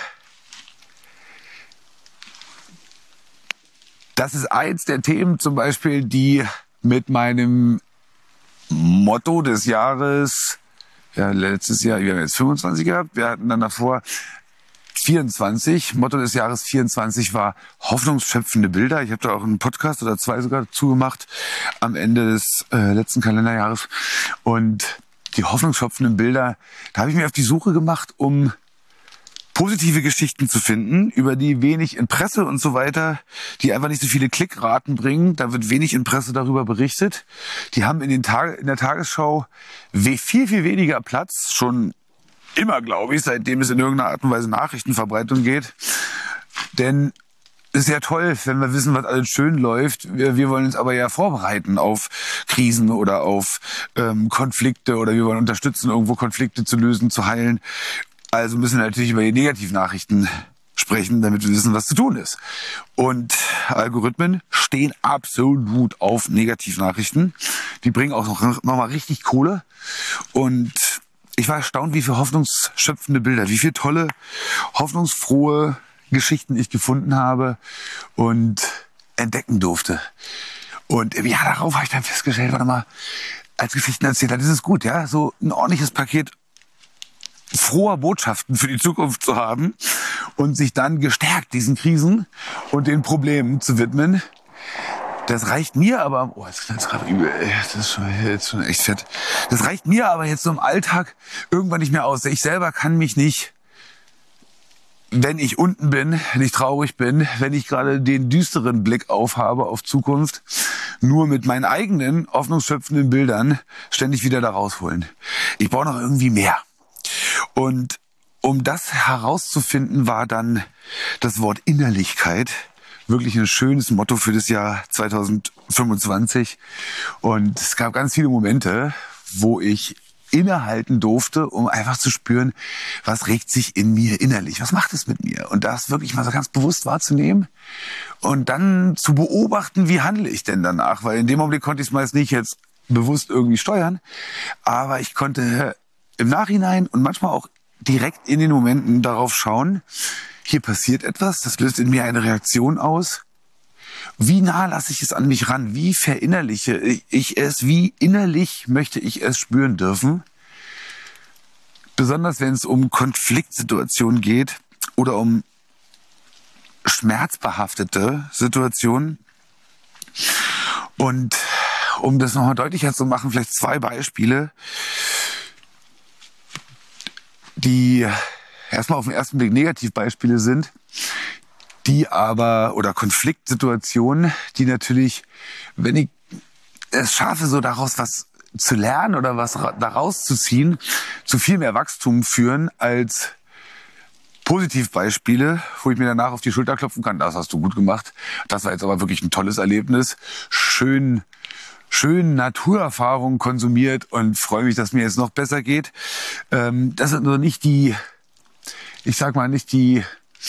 das ist eins der Themen zum Beispiel, die mit meinem Motto des Jahres, ja, letztes Jahr, wir haben jetzt fünfundzwanzig gehabt, wir hatten dann davor vierundzwanzig. Motto des Jahres vierundzwanzig war hoffnungsschöpfende Bilder. Ich habe da auch einen Podcast oder zwei sogar dazu gemacht am Ende des äh, letzten Kalenderjahres. Und die hoffnungsschöpfenden Bilder, da habe ich mich auf die Suche gemacht, um positive Geschichten zu finden, über die wenig in Presse und so weiter, die einfach nicht so viele Klickraten bringen. Da wird wenig in Presse darüber berichtet. Die haben in den Tag in der Tagesschau viel, viel weniger Platz, schon immer, glaube ich, seitdem es in irgendeiner Art und Weise Nachrichtenverbreitung geht. Denn es ist ja toll, wenn wir wissen, was alles schön läuft. Wir, wir wollen uns aber ja vorbereiten auf Krisen oder auf ähm, Konflikte oder wir wollen unterstützen, irgendwo Konflikte zu lösen, zu heilen. Also müssen wir natürlich über die Negativnachrichten sprechen, damit wir wissen, was zu tun ist. Und Algorithmen stehen absolut auf Negativnachrichten. Die bringen auch noch, noch mal richtig Kohle. Und ich war erstaunt, wie viele hoffnungsschöpfende Bilder, wie viele tolle, hoffnungsfrohe Geschichten ich gefunden habe und entdecken durfte. Und ja, darauf habe ich dann festgestellt, warte mal, als Geschichtenerzähler, das ist gut, ja, so ein ordentliches Paket froher Botschaften für die Zukunft zu haben und sich dann gestärkt diesen Krisen und den Problemen zu widmen. Das reicht mir aber, oh, jetzt knallt es gerade übel, ey, das ist schon, jetzt schon echt fett. Das reicht mir aber jetzt so im Alltag irgendwann nicht mehr aus. Ich selber kann mich nicht, wenn ich unten bin, wenn ich traurig bin, wenn ich gerade den düsteren Blick aufhabe auf Zukunft, nur mit meinen eigenen hoffnungsschöpfenden Bildern ständig wieder da rausholen. Ich brauche noch irgendwie mehr. Und um das herauszufinden, war dann das Wort Innerlichkeit wirklich ein schönes Motto für das Jahr zweitausendfünfundzwanzig. Und es gab ganz viele Momente, wo ich innehalten durfte, um einfach zu spüren, was regt sich in mir innerlich, was macht es mit mir? Und das wirklich mal so ganz bewusst wahrzunehmen und dann zu beobachten, wie handle ich denn danach? Weil in dem Augenblick konnte ich es meist nicht jetzt bewusst irgendwie steuern, aber ich konnte im Nachhinein und manchmal auch direkt in den Momenten darauf schauen, hier passiert etwas, das löst in mir eine Reaktion aus. Wie nah lasse ich es an mich ran? Wie verinnerliche ich es? Wie innerlich möchte ich es spüren dürfen? Besonders wenn es um Konfliktsituationen geht oder um schmerzbehaftete Situationen. Und um das nochmal deutlicher zu machen, vielleicht zwei Beispiele, die erstmal auf den ersten Blick Negativbeispiele sind, die aber, oder Konfliktsituationen, die natürlich, wenn ich es schaffe, so daraus was zu lernen oder was daraus zu ziehen, zu viel mehr Wachstum führen als Positivbeispiele, wo ich mir danach auf die Schulter klopfen kann. Das hast du gut gemacht. Das war jetzt aber wirklich ein tolles Erlebnis. Schön, schön Naturerfahrungen konsumiert und freue mich, dass mir jetzt noch besser geht. Ähm, das sind nur nicht die, ich sag mal, nicht die,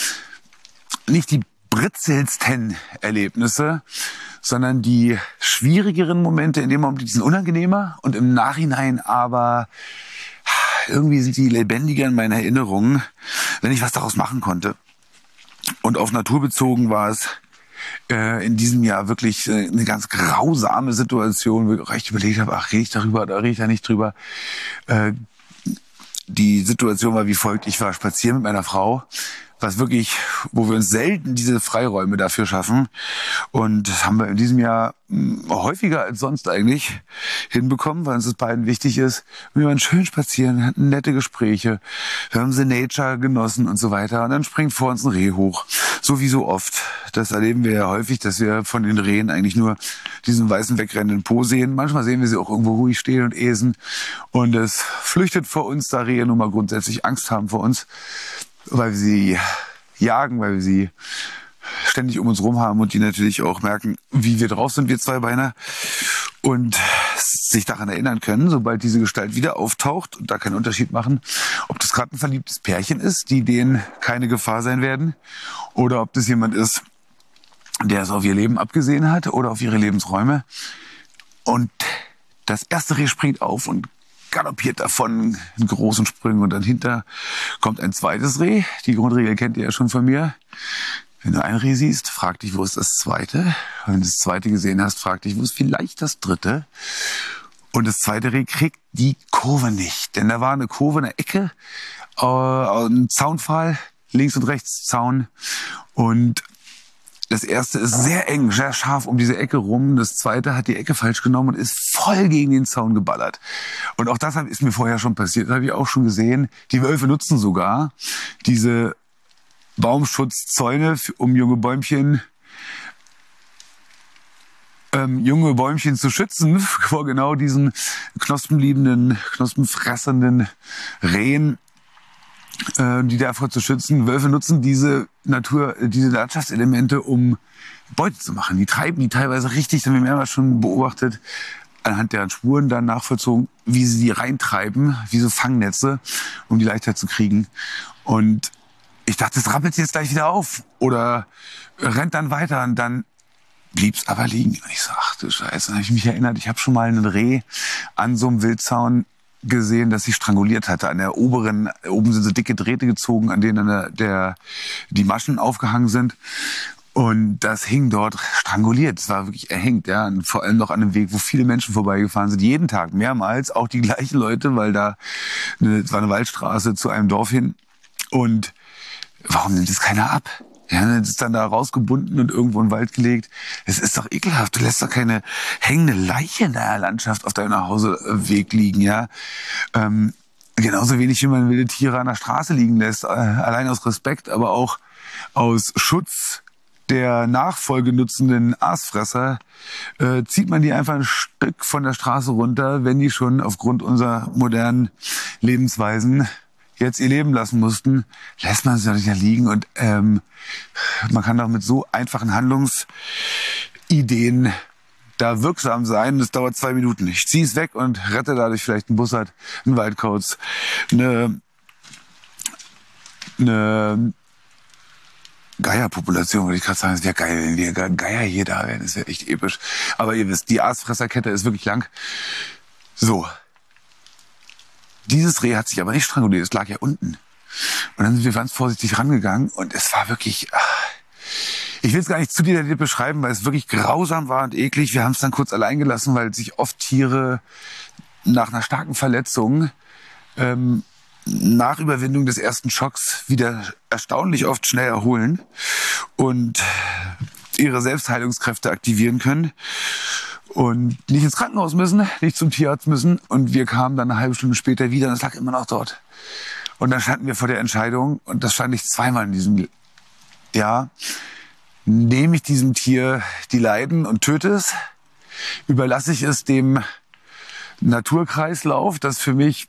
nicht die britzelsten Erlebnisse, sondern die schwierigeren Momente, in dem Moment, die sind unangenehmer und im Nachhinein aber irgendwie sind die lebendiger in meinen Erinnerungen, wenn ich was daraus machen konnte. Und auf Natur bezogen war es äh, in diesem Jahr wirklich äh, eine ganz grausame Situation, wo ich echt überlegt habe, ach, rede ich darüber oder rede ich da nicht drüber. Äh, die Situation war wie folgt: Ich war spazieren mit meiner Frau, was wirklich, wo wir uns selten diese Freiräume dafür schaffen. Und das haben wir in diesem Jahr häufiger als sonst eigentlich hinbekommen, weil uns das beiden wichtig ist. Wir waren schön spazieren, hatten nette Gespräche, wir haben The Nature genossen und so weiter. Und dann springt vor uns ein Reh hoch. So wie so oft. Das erleben wir ja häufig, dass wir von den Rehen eigentlich nur diesen weißen wegrennenden Po sehen. Manchmal sehen wir sie auch irgendwo ruhig stehen und äsen. Und es flüchtet vor uns, da Rehe nun mal grundsätzlich Angst haben vor uns, weil wir sie jagen, weil wir sie ständig um uns rum haben und die natürlich auch merken, wie wir drauf sind, wir Zweibeiner, und sich daran erinnern können, sobald diese Gestalt wieder auftaucht und da keinen Unterschied machen, ob das gerade ein verliebtes Pärchen ist, die denen keine Gefahr sein werden, oder ob das jemand ist, der es auf ihr Leben abgesehen hat oder auf ihre Lebensräume. Und das erste Reh springt auf und galoppiert davon in großen Sprüngen und dann hinter kommt ein zweites Reh. Die Grundregel kennt ihr ja schon von mir. Wenn du ein Reh siehst, frag dich, wo ist das zweite? Wenn du das zweite gesehen hast, frag dich, wo ist vielleicht das dritte? Und das zweite Reh kriegt die Kurve nicht. Denn da war eine Kurve, eine Ecke, äh, ein Zaunpfahl, links und rechts Zaun. Und das erste ist sehr eng, sehr scharf um diese Ecke rum. Das zweite hat die Ecke falsch genommen und ist voll gegen den Zaun geballert. Und auch das ist mir vorher schon passiert. Das habe ich auch schon gesehen. Die Wölfe nutzen sogar diese Baumschutzzäune, um junge Bäumchen ähm, junge Bäumchen zu schützen vor genau diesen knospenliebenden, knospenfressenden Rehen, äh, die davor zu schützen. Wölfe nutzen diese Natur, diese Landschaftselemente, um Beute zu machen. Die treiben die teilweise richtig, das haben wir mehrmals schon beobachtet, anhand deren Spuren dann nachvollzogen, wie sie die reintreiben, wie so Fangnetze, um die leichter zu kriegen. Und ich dachte, das rappelt jetzt gleich wieder auf oder rennt dann weiter und dann blieb's aber liegen. Und ich so, ach du Scheiße, dann habe ich mich erinnert, ich habe schon mal einen Reh an so einem Wildzaun gesehen, dass sie stranguliert hatte. An der oberen, oben sind so dicke Drähte gezogen, an denen der, der die Maschen aufgehangen sind. Und das hing dort stranguliert. Es war wirklich erhängt, ja. Und vor allem noch an einem Weg, wo viele Menschen vorbeigefahren sind. Jeden Tag, mehrmals, auch die gleichen Leute, weil da eine, es war eine Waldstraße zu einem Dorf hin. Und warum nimmt es keiner ab? Ja, das ist dann da rausgebunden und irgendwo in den Wald gelegt. Es ist doch ekelhaft. Du lässt doch keine hängende Leiche in der Landschaft auf deinem Nachhauseweg liegen, ja. Ähm, genauso wenig, wie man wilde Tiere an der Straße liegen lässt. Äh, allein aus Respekt, aber auch aus Schutz der nachfolgenutzenden Aasfresser äh, zieht man die einfach ein Stück von der Straße runter, wenn die schon aufgrund unserer modernen Lebensweisen jetzt ihr Leben lassen mussten, lässt man sie doch nicht da liegen. Und ähm, man kann doch mit so einfachen Handlungsideen da wirksam sein. Das dauert zwei Minuten. Ich ziehe es weg und rette dadurch vielleicht einen Bussard, einen Waldkauz, eine, eine Geierpopulation, würde ich gerade sagen. Es wäre geil, wenn wir Geier hier da wären. Das wäre echt episch. Aber ihr wisst, die Aasfresserkette ist wirklich lang. So. Dieses Reh hat sich aber nicht stranguliert, es lag ja unten. Und dann sind wir ganz vorsichtig rangegangen und es war wirklich... Ich will es gar nicht zu detailliert beschreiben, weil es wirklich grausam war und eklig. Wir haben es dann kurz allein gelassen, weil sich oft Tiere nach einer starken Verletzung ähm, nach Überwindung des ersten Schocks wieder erstaunlich oft schnell erholen und ihre Selbstheilungskräfte aktivieren können. Und nicht ins Krankenhaus müssen, nicht zum Tierarzt müssen. Und wir kamen dann eine halbe Stunde später wieder und es lag immer noch dort. Und dann standen wir vor der Entscheidung, und das stand ich zweimal in diesem Jahr, nehme ich diesem Tier die Leiden und töte es, überlasse ich es dem Naturkreislauf, das für mich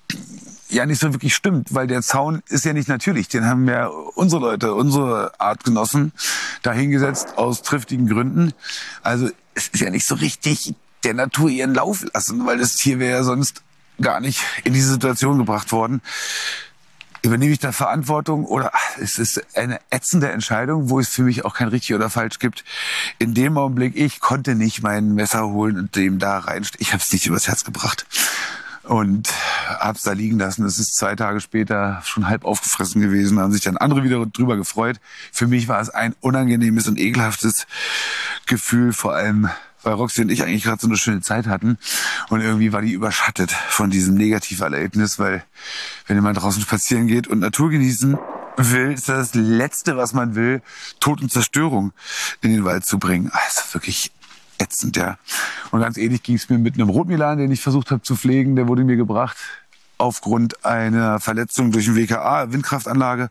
ja nicht so wirklich stimmt, weil der Zaun ist ja nicht natürlich. Den haben ja unsere Leute, unsere Artgenossen dahingesetzt aus triftigen Gründen. Also es ist ja nicht so richtig der Natur ihren Lauf lassen, weil das Tier wäre ja sonst gar nicht in diese Situation gebracht worden. Übernehme ich da Verantwortung oder ach, es ist eine ätzende Entscheidung, wo es für mich auch kein richtig oder falsch gibt. In dem Augenblick, ich konnte nicht mein Messer holen und dem da reinstecken. Ich habe es nicht übers Herz gebracht und hab's da liegen lassen. Es ist zwei Tage später schon halb aufgefressen gewesen, haben sich dann andere wieder drüber gefreut. Für mich war es ein unangenehmes und ekelhaftes Gefühl, vor allem weil Roxy und ich eigentlich gerade so eine schöne Zeit hatten und irgendwie war die überschattet von diesem Negativerlebnis, weil wenn jemand draußen spazieren geht und Natur genießen will, ist das Letzte, was man will, Tod und Zerstörung in den Wald zu bringen. Also wirklich ätzend, ja. Und ganz ähnlich ging es mir mit einem Rotmilan, den ich versucht habe zu pflegen. Der wurde mir gebracht aufgrund einer Verletzung durch ein W K A, Windkraftanlage.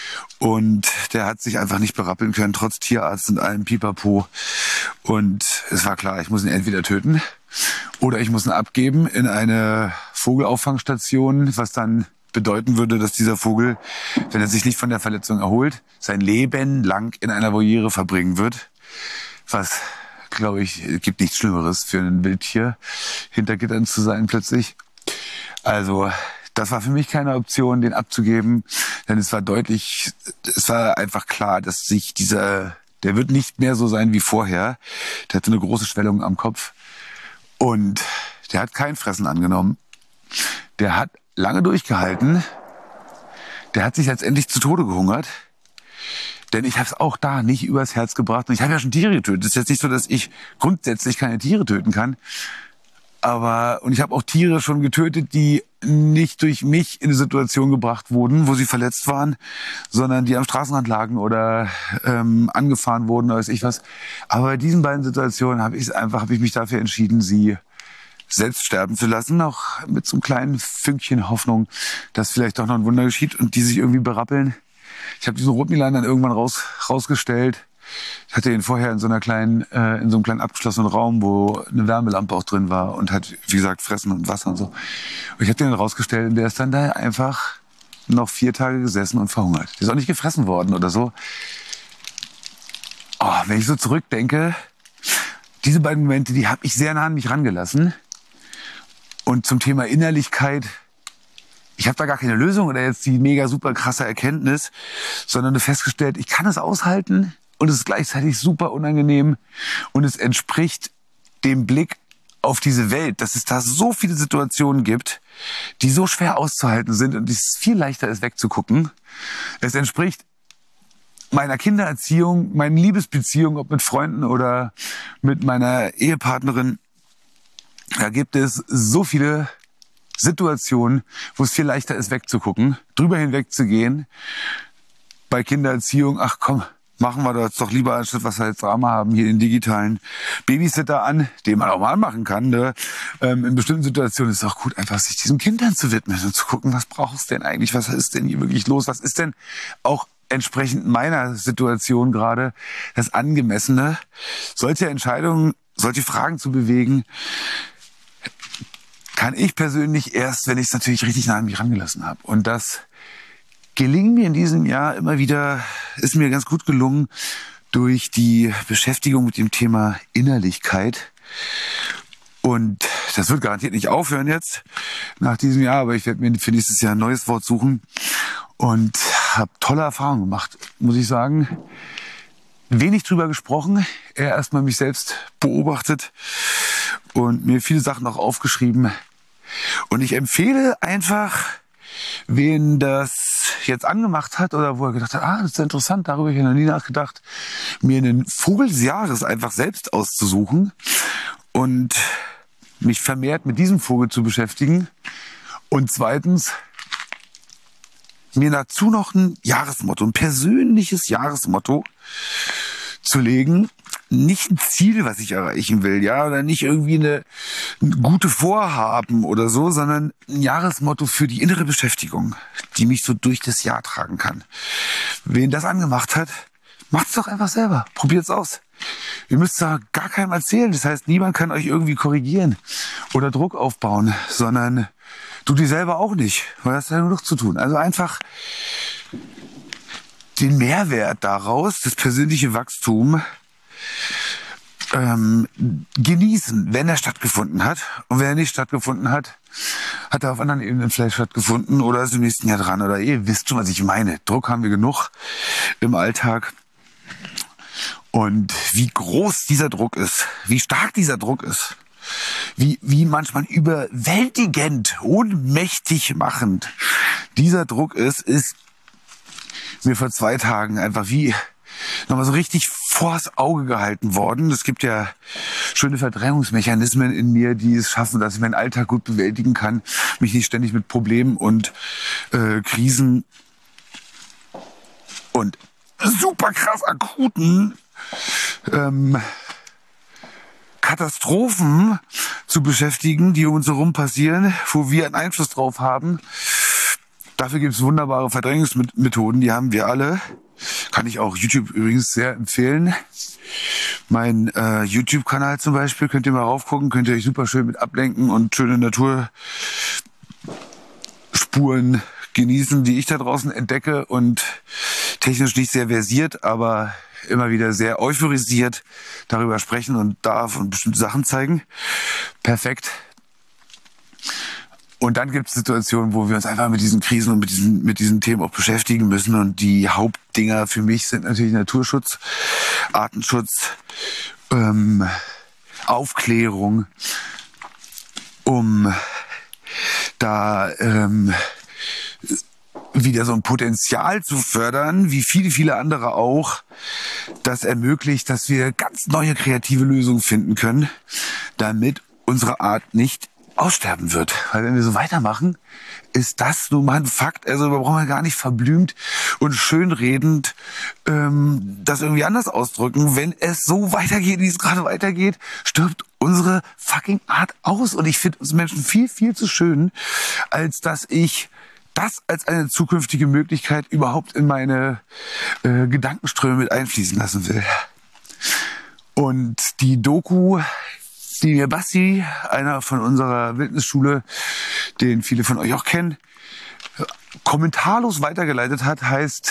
Und der hat sich einfach nicht berappeln können, trotz Tierarzt und allem Pipapo. Und es war klar, ich muss ihn entweder töten oder ich muss ihn abgeben in eine Vogelauffangstation, was dann bedeuten würde, dass dieser Vogel, wenn er sich nicht von der Verletzung erholt, sein Leben lang in einer Voliere verbringen wird. Was, glaube ich, gibt nichts Schlimmeres für ein Wildtier, hinter Gittern zu sein plötzlich. Also das war für mich keine Option, den abzugeben, denn es war deutlich, es war einfach klar, dass sich dieser, der wird nicht mehr so sein wie vorher. Der hatte eine große Schwellung am Kopf und der hat kein Fressen angenommen. Der hat lange durchgehalten. Der hat sich letztendlich zu Tode gehungert. Denn ich habe es auch da nicht übers Herz gebracht. Und ich habe ja schon Tiere getötet. Es ist jetzt nicht so, dass ich grundsätzlich keine Tiere töten kann. Aber, und ich habe auch Tiere schon getötet, die nicht durch mich in eine Situation gebracht wurden, wo sie verletzt waren, sondern die am Straßenrand lagen oder ähm, angefahren wurden oder weiß ich was. Aber bei diesen beiden Situationen habe ich einfach, habe ich mich dafür entschieden, sie selbst sterben zu lassen, auch mit so einem kleinen Fünkchen Hoffnung, dass vielleicht doch noch ein Wunder geschieht und die sich irgendwie berappeln. Ich habe diesen Rotmilan dann irgendwann raus, rausgestellt. Ich hatte ihn vorher in so einer kleinen, äh, in so einem kleinen abgeschlossenen Raum, wo eine Wärmelampe auch drin war und hat, wie gesagt, Fressen und Wasser und so. Und ich habe den dann rausgestellt und der ist dann da einfach noch vier Tage gesessen und verhungert. Der ist auch nicht gefressen worden oder so. Oh, wenn ich so zurückdenke, diese beiden Momente, die habe ich sehr nah an mich rangelassen. Und zum Thema Innerlichkeit, ich habe da gar keine Lösung oder jetzt die mega super krasse Erkenntnis, sondern nur festgestellt, ich kann es aushalten und es ist gleichzeitig super unangenehm und es entspricht dem Blick auf diese Welt, dass es da so viele Situationen gibt, die so schwer auszuhalten sind und es viel leichter ist wegzugucken. Es entspricht meiner Kindererziehung, meinen Liebesbeziehungen, ob mit Freunden oder mit meiner Ehepartnerin. Da gibt es so viele Situationen, wo es viel leichter ist, wegzugucken, drüber hinweg zu gehen. Bei Kindererziehung, ach komm, machen wir das doch lieber, anstatt was wir jetzt Drama haben, hier den digitalen Babysitter an, den man auch mal anmachen kann. Ne? Ähm, in bestimmten Situationen ist es auch gut, einfach sich diesem Kind dann zu widmen und zu gucken, was brauchst du denn eigentlich, was ist denn hier wirklich los, was ist denn auch entsprechend meiner Situation gerade das Angemessene, solche Entscheidungen, solche Fragen zu bewegen, kann ich persönlich erst, wenn ich es natürlich richtig nah an mich rangelassen habe. Und das gelingt mir in diesem Jahr immer wieder, ist mir ganz gut gelungen durch die Beschäftigung mit dem Thema Innerlichkeit. Und das wird garantiert nicht aufhören jetzt nach diesem Jahr, aber ich werde mir für nächstes Jahr ein neues Wort suchen und habe tolle Erfahrungen gemacht, muss ich sagen. Wenig drüber gesprochen, eher erstmal mich selbst beobachtet und mir viele Sachen auch aufgeschrieben. Und ich empfehle einfach, wen das jetzt angemacht hat oder wo er gedacht hat, ah, das ist interessant, darüber habe ich noch nie nachgedacht, mir einen Vogel des Jahres einfach selbst auszusuchen und mich vermehrt mit diesem Vogel zu beschäftigen. Und zweitens, mir dazu noch ein Jahresmotto, ein persönliches Jahresmotto zu legen. Nicht ein Ziel, was ich erreichen will, ja, oder nicht irgendwie eine, eine gute Vorhaben oder so, sondern ein Jahresmotto für die innere Beschäftigung, die mich so durch das Jahr tragen kann. Wen das angemacht hat, macht's doch einfach selber. Probiert's aus. Ihr müsst da gar keinem erzählen. Das heißt, niemand kann euch irgendwie korrigieren oder Druck aufbauen, sondern du dir selber auch nicht, weil das hat ja nur noch zu tun. Also einfach den Mehrwert daraus, das persönliche Wachstum, ähm, genießen, wenn er stattgefunden hat. Und wenn er nicht stattgefunden hat, hat er auf anderen Ebenen vielleicht stattgefunden oder ist im nächsten Jahr dran. Oder ihr wisst schon, was ich meine. Druck haben wir genug im Alltag. Und wie groß dieser Druck ist, wie stark dieser Druck ist, wie, wie manchmal überwältigend, ohnmächtig machend dieser Druck ist, ist mir vor zwei Tagen einfach wie nochmal so richtig vors Auge gehalten worden. Es gibt ja schöne Verdrängungsmechanismen in mir, die es schaffen, dass ich meinen Alltag gut bewältigen kann, mich nicht ständig mit Problemen und äh, Krisen und super krass akuten ähm, Katastrophen zu beschäftigen, die um uns herum passieren, wo wir einen Einfluss drauf haben. Dafür gibt es wunderbare Verdrängungsmethoden, die haben wir alle. Kann ich auch YouTube übrigens sehr empfehlen. Mein äh, YouTube-Kanal zum Beispiel, könnt ihr mal raufgucken, könnt ihr euch super schön mit ablenken und schöne Naturspuren genießen, die ich da draußen entdecke und technisch nicht sehr versiert, aber immer wieder sehr euphorisiert darüber sprechen und darf und bestimmte Sachen zeigen. Perfekt. Und dann gibt es Situationen, wo wir uns einfach mit diesen Krisen und mit diesen, mit diesen Themen auch beschäftigen müssen. Und die Hauptdinger für mich sind natürlich Naturschutz, Artenschutz, ähm, Aufklärung, um da ähm, wieder so ein Potenzial zu fördern, wie viele, viele andere auch, das ermöglicht, dass wir ganz neue kreative Lösungen finden können, damit unsere Art nicht aussterben wird. Weil wenn wir so weitermachen, ist das nun mal ein Fakt. Also wir brauchen ja gar nicht verblümt und schönredend ähm, das irgendwie anders ausdrücken. Wenn es so weitergeht, wie es gerade weitergeht, stirbt unsere fucking Art aus. Und ich finde uns Menschen viel, viel zu schön, als dass ich das als eine zukünftige Möglichkeit überhaupt in meine äh, Gedankenströme mit einfließen lassen will. Und die Doku, die mir Basti, einer von unserer Wildnisschule, den viele von euch auch kennen, kommentarlos weitergeleitet hat, heißt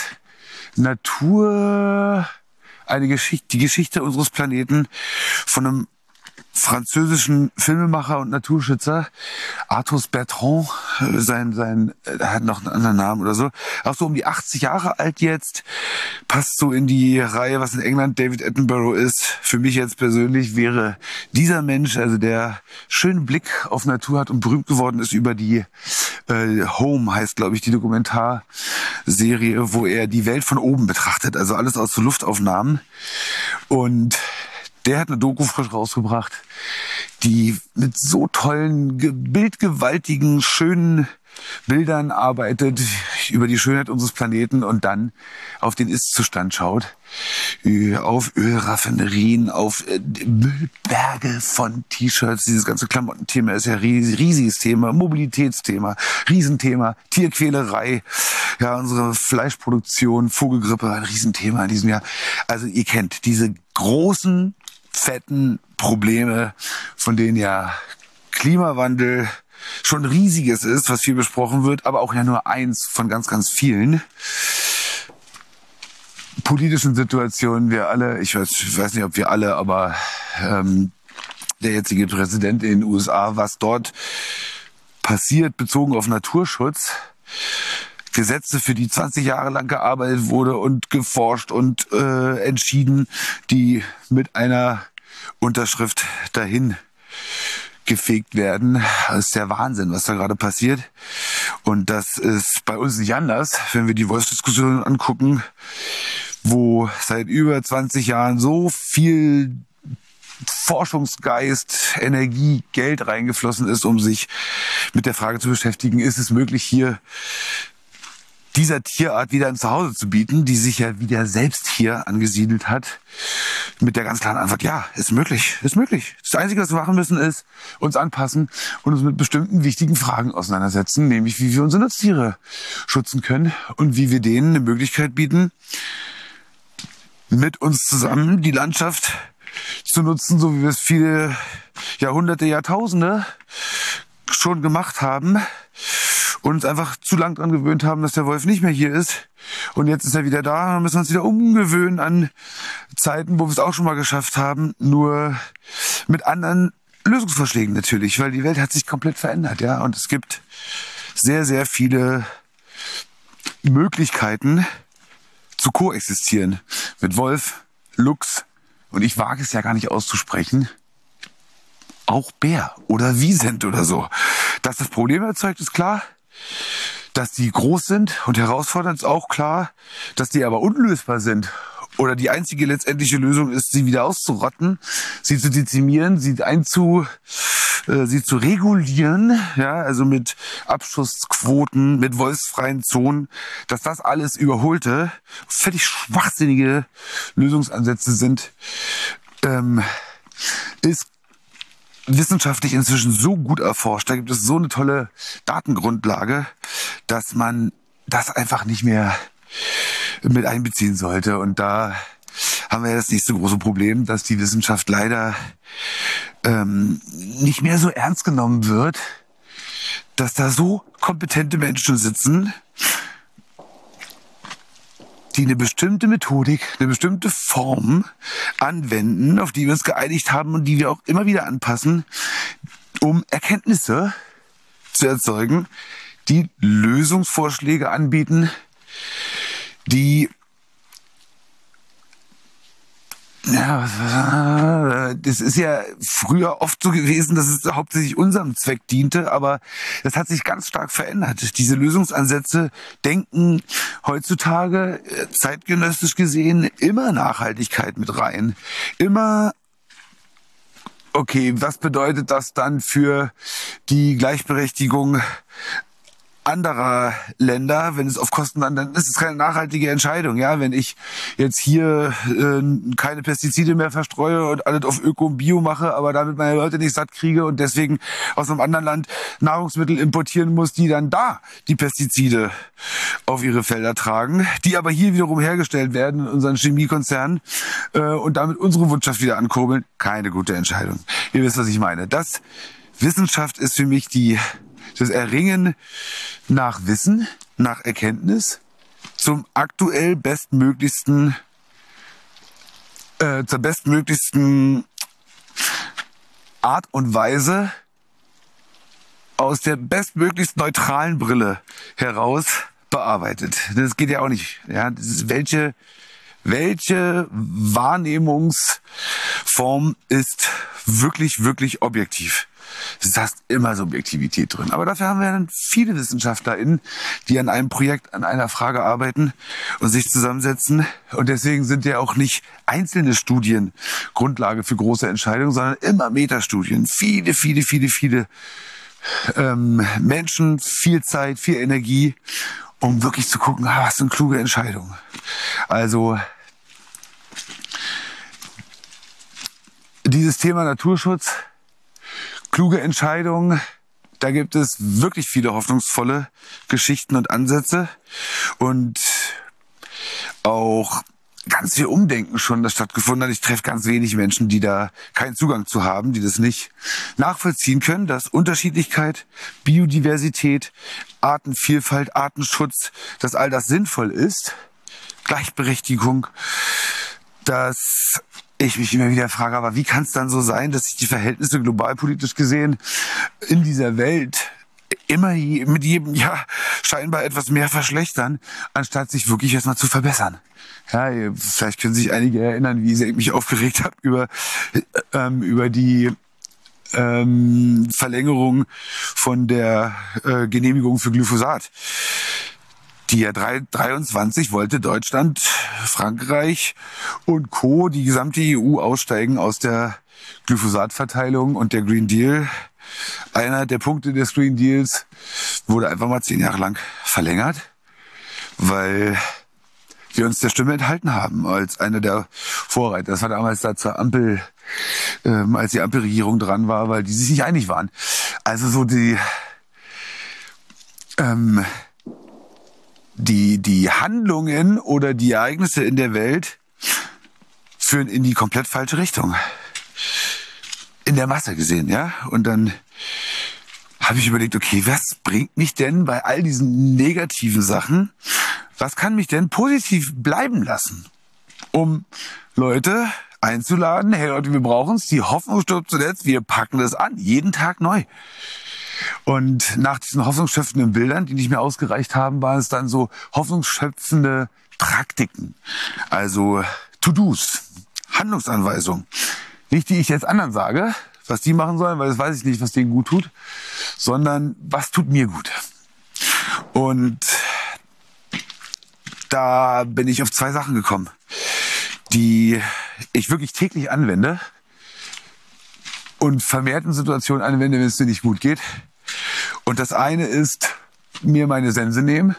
Natur, eine Geschichte, die Geschichte unseres Planeten von einem französischen Filmemacher und Naturschützer, Arthus Bertrand, sein, sein, er hat noch einen anderen Namen oder so, auch so um die achtzig Jahre alt jetzt, passt so in die Reihe, was in England David Attenborough ist. Für mich jetzt persönlich wäre dieser Mensch, also der schönen Blick auf Natur hat und berühmt geworden ist über die äh, Home, heißt glaube ich die Dokumentarserie, wo er die Welt von oben betrachtet, also alles aus so Luftaufnahmen. Und der hat eine Doku frisch rausgebracht, die mit so tollen, bildgewaltigen, schönen Bildern arbeitet über die Schönheit unseres Planeten und dann auf den Ist-Zustand schaut. Auf Ölraffinerien, auf Müllberge von T-Shirts. Dieses ganze Klamottenthema ist ja ein riesiges Thema. Mobilitätsthema, Riesenthema. Tierquälerei, ja, unsere Fleischproduktion, Vogelgrippe, ein Riesenthema in diesem Jahr. Also ihr kennt diese großen, fetten Probleme, von denen ja Klimawandel schon riesiges ist, was viel besprochen wird, aber auch ja nur eins von ganz, ganz vielen politischen Situationen. Wir alle, ich weiß, ich weiß nicht, ob wir alle, aber ähm, der jetzige Präsident in den U S A, was dort passiert, bezogen auf Naturschutz, Gesetze, für die zwanzig Jahre lang gearbeitet wurde und geforscht und äh, entschieden, die mit einer Unterschrift dahin gefegt werden. Das ist der Wahnsinn, was da gerade passiert. Und das ist bei uns nicht anders, wenn wir die Voice-Diskussion angucken, wo seit über zwanzig Jahren so viel Forschungsgeist, Energie, Geld reingeflossen ist, um sich mit der Frage zu beschäftigen, ist es möglich, hier dieser Tierart wieder ein Zuhause zu bieten, die sich ja wieder selbst hier angesiedelt hat, mit der ganz klaren Antwort, ja, ist möglich, ist möglich. Das Einzige, was wir machen müssen, ist uns anpassen und uns mit bestimmten wichtigen Fragen auseinandersetzen, nämlich wie wir unsere Nutztiere schützen können und wie wir denen eine Möglichkeit bieten, mit uns zusammen die Landschaft zu nutzen, so wie wir es viele Jahrhunderte, Jahrtausende schon gemacht haben, und uns einfach zu lang dran gewöhnt haben, dass der Wolf nicht mehr hier ist. Und jetzt ist er wieder da, dann müssen wir uns wieder umgewöhnen an Zeiten, wo wir es auch schon mal geschafft haben, nur mit anderen Lösungsvorschlägen natürlich, weil die Welt hat sich komplett verändert, ja. Und es gibt sehr, sehr viele Möglichkeiten zu koexistieren mit Wolf, Luchs und ich wage es ja gar nicht auszusprechen, auch Bär oder Wiesent oder so. Dass das Problem erzeugt, ist klar. Dass die groß sind und herausfordernd, ist auch klar. Dass die aber unlösbar sind oder die einzige letztendliche Lösung ist, sie wieder auszurotten, sie zu dezimieren, sie einzu, äh, sie zu regulieren, ja, also mit Abschussquoten, mit wolfsfreien Zonen, dass das alles überholte, völlig schwachsinnige Lösungsansätze sind, ähm, ist wissenschaftlich inzwischen so gut erforscht, da gibt es so eine tolle Datengrundlage, dass man das einfach nicht mehr mit einbeziehen sollte. Und da haben wir das nächste große Problem, dass die Wissenschaft leider ähm, nicht mehr so ernst genommen wird, dass da so kompetente Menschen sitzen, die eine bestimmte Methodik, eine bestimmte Form anwenden, auf die wir uns geeinigt haben und die wir auch immer wieder anpassen, um Erkenntnisse zu erzeugen, die Lösungsvorschläge anbieten, die ja, das ist ja früher oft so gewesen, dass es hauptsächlich unserem Zweck diente, aber das hat sich ganz stark verändert. Diese Lösungsansätze denken heutzutage zeitgenössisch gesehen immer Nachhaltigkeit mit rein, immer okay, was bedeutet das dann für die Gleichberechtigung anderer Länder, wenn es auf Kosten dann, dann ist es keine nachhaltige Entscheidung, ja, wenn ich jetzt hier äh, keine Pestizide mehr verstreue und alles auf Öko und Bio mache, aber damit meine Leute nicht satt kriege und deswegen aus einem anderen Land Nahrungsmittel importieren muss, die dann da die Pestizide auf ihre Felder tragen, die aber hier wiederum hergestellt werden in unseren Chemiekonzernen äh, und damit unsere Wirtschaft wieder ankurbeln, keine gute Entscheidung. Ihr wisst, was ich meine. Das Wissenschaft ist für mich die das Erringen nach Wissen, nach Erkenntnis zum aktuell bestmöglichsten, äh, zur bestmöglichsten Art und Weise aus der bestmöglichst neutralen Brille heraus bearbeitet. Das geht ja auch nicht. Ja, das ist welche, welche Wahrnehmungsform ist wirklich, wirklich objektiv? Es ist immer Subjektivität drin. Aber dafür haben wir dann viele WissenschaftlerInnen, die an einem Projekt, an einer Frage arbeiten und sich zusammensetzen. Und deswegen sind ja auch nicht einzelne Studien Grundlage für große Entscheidungen, sondern immer Metastudien. Viele, viele, viele, viele ähm, Menschen, viel Zeit, viel Energie, um wirklich zu gucken, ah, was sind kluge Entscheidungen. Also dieses Thema Naturschutz, kluge Entscheidungen, da gibt es wirklich viele hoffnungsvolle Geschichten und Ansätze und auch ganz viel Umdenken schon, das stattgefunden hat. Ich treffe ganz wenig Menschen, die da keinen Zugang zu haben, die das nicht nachvollziehen können, dass Unterschiedlichkeit, Biodiversität, Artenvielfalt, Artenschutz, dass all das sinnvoll ist, Gleichberechtigung, dass ich mich immer wieder frage, aber wie kann es dann so sein, dass sich die Verhältnisse globalpolitisch gesehen in dieser Welt immer je, mit jedem Jahr scheinbar etwas mehr verschlechtern, anstatt sich wirklich erstmal zu verbessern? Ja, vielleicht können sich einige erinnern, wie sehr ich mich aufgeregt habe über, ähm, über die ähm, Verlängerung von der äh, Genehmigung für Glyphosat. Die ja dreiundzwanzig wollte Deutschland, Frankreich und Co., die gesamte E U aussteigen aus der Glyphosatverteilung und der Green Deal. Einer der Punkte des Green Deals wurde einfach mal zehn Jahre lang verlängert, weil wir uns der Stimme enthalten haben als einer der Vorreiter. Das war damals da zur Ampel, ähm, als die Ampelregierung dran war, weil die sich nicht einig waren. Also so die... Ähm, Die, die Handlungen oder die Ereignisse in der Welt führen in die komplett falsche Richtung. In der Masse gesehen, ja. Und dann habe ich überlegt, okay, was bringt mich denn bei all diesen negativen Sachen, was kann mich denn positiv bleiben lassen, um Leute einzuladen, hey Leute, wir brauchen es, die Hoffnung stirbt zuletzt, wir packen das an, jeden Tag neu. Und nach diesen hoffnungsschöpfenden Bildern, die nicht mehr ausgereicht haben, waren es dann so hoffnungsschöpfende Praktiken. Also To-Dos, Handlungsanweisungen. Nicht, die ich jetzt anderen sage, was die machen sollen, weil das weiß ich nicht, was denen gut tut, sondern was tut mir gut. Und da bin ich auf zwei Sachen gekommen, die ich wirklich täglich anwende und vermehrt in Situationen anwende, wenn es mir nicht gut geht. Und das eine ist, mir meine Sense nehmen,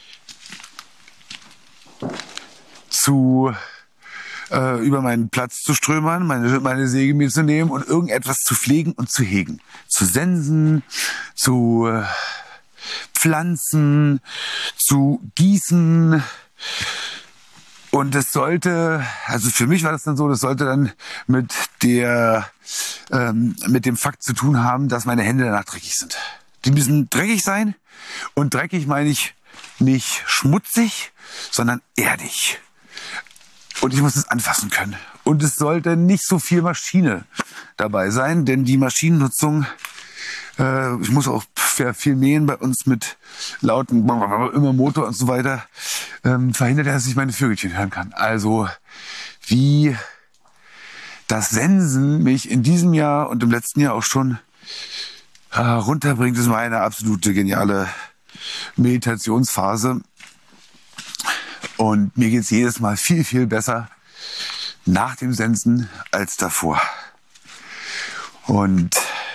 zu äh, über meinen Platz zu strömern, meine, meine Säge mir zu nehmen und irgendetwas zu pflegen und zu hegen. Zu sensen, zu äh, pflanzen, zu gießen. Und es sollte, also für mich war das dann so, das sollte dann mit der, ähm, mit dem Fakt zu tun haben, dass meine Hände danach dreckig sind. Die müssen dreckig sein. Und dreckig meine ich nicht schmutzig, sondern erdig. Und ich muss es anfassen können. Und es sollte nicht so viel Maschine dabei sein, denn die Maschinennutzung, äh, ich muss auch viel mähen bei uns mit lauten immer Motor und so weiter, ähm, verhindert, dass ich meine Vögelchen hören kann. Also wie das Sensen mich in diesem Jahr und im letzten Jahr auch schon äh, runterbringt, ist meine absolute geniale Meditationsphase. Und mir geht's jedes Mal viel, viel besser nach dem Sensen als davor. Und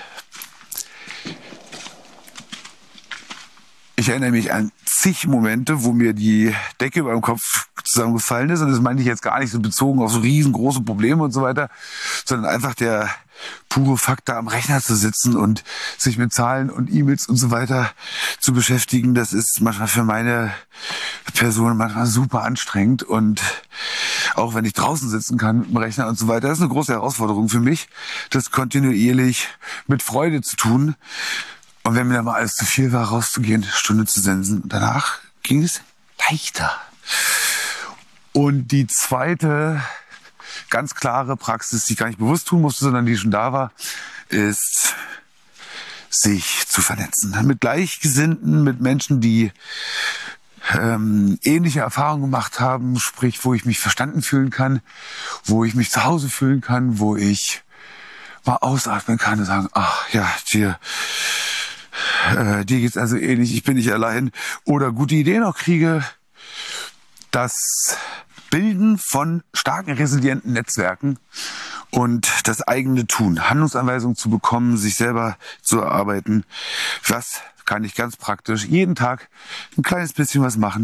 ich erinnere mich an zig Momente, wo mir die Decke über dem Kopf zusammengefallen ist. Und das meine ich jetzt gar nicht so bezogen auf so riesengroße Probleme und so weiter, sondern einfach der pure Fakt, da am Rechner zu sitzen und sich mit Zahlen und E-Mails und so weiter zu beschäftigen. Das ist manchmal für meine Person manchmal super anstrengend. Und auch wenn ich draußen sitzen kann mit dem Rechner und so weiter, das ist eine große Herausforderung für mich, das kontinuierlich mit Freude zu tun. Und wenn mir dann mal alles zu viel war, rauszugehen, eine Stunde zu sensen, danach ging es leichter. Und die zweite ganz klare Praxis, die ich gar nicht bewusst tun musste, sondern die schon da war, ist, sich zu vernetzen. Mit Gleichgesinnten, mit Menschen, die ähm, ähnliche Erfahrungen gemacht haben, sprich, wo ich mich verstanden fühlen kann, wo ich mich zu Hause fühlen kann, wo ich mal ausatmen kann und sagen, ach ja, dir, äh, dir geht's also ähnlich, ich bin nicht allein. Oder gute Ideen auch kriege, das Bilden von starken, resilienten Netzwerken und das eigene Tun, Handlungsanweisungen zu bekommen, sich selber zu erarbeiten. Was kann ich ganz praktisch jeden Tag ein kleines bisschen was machen?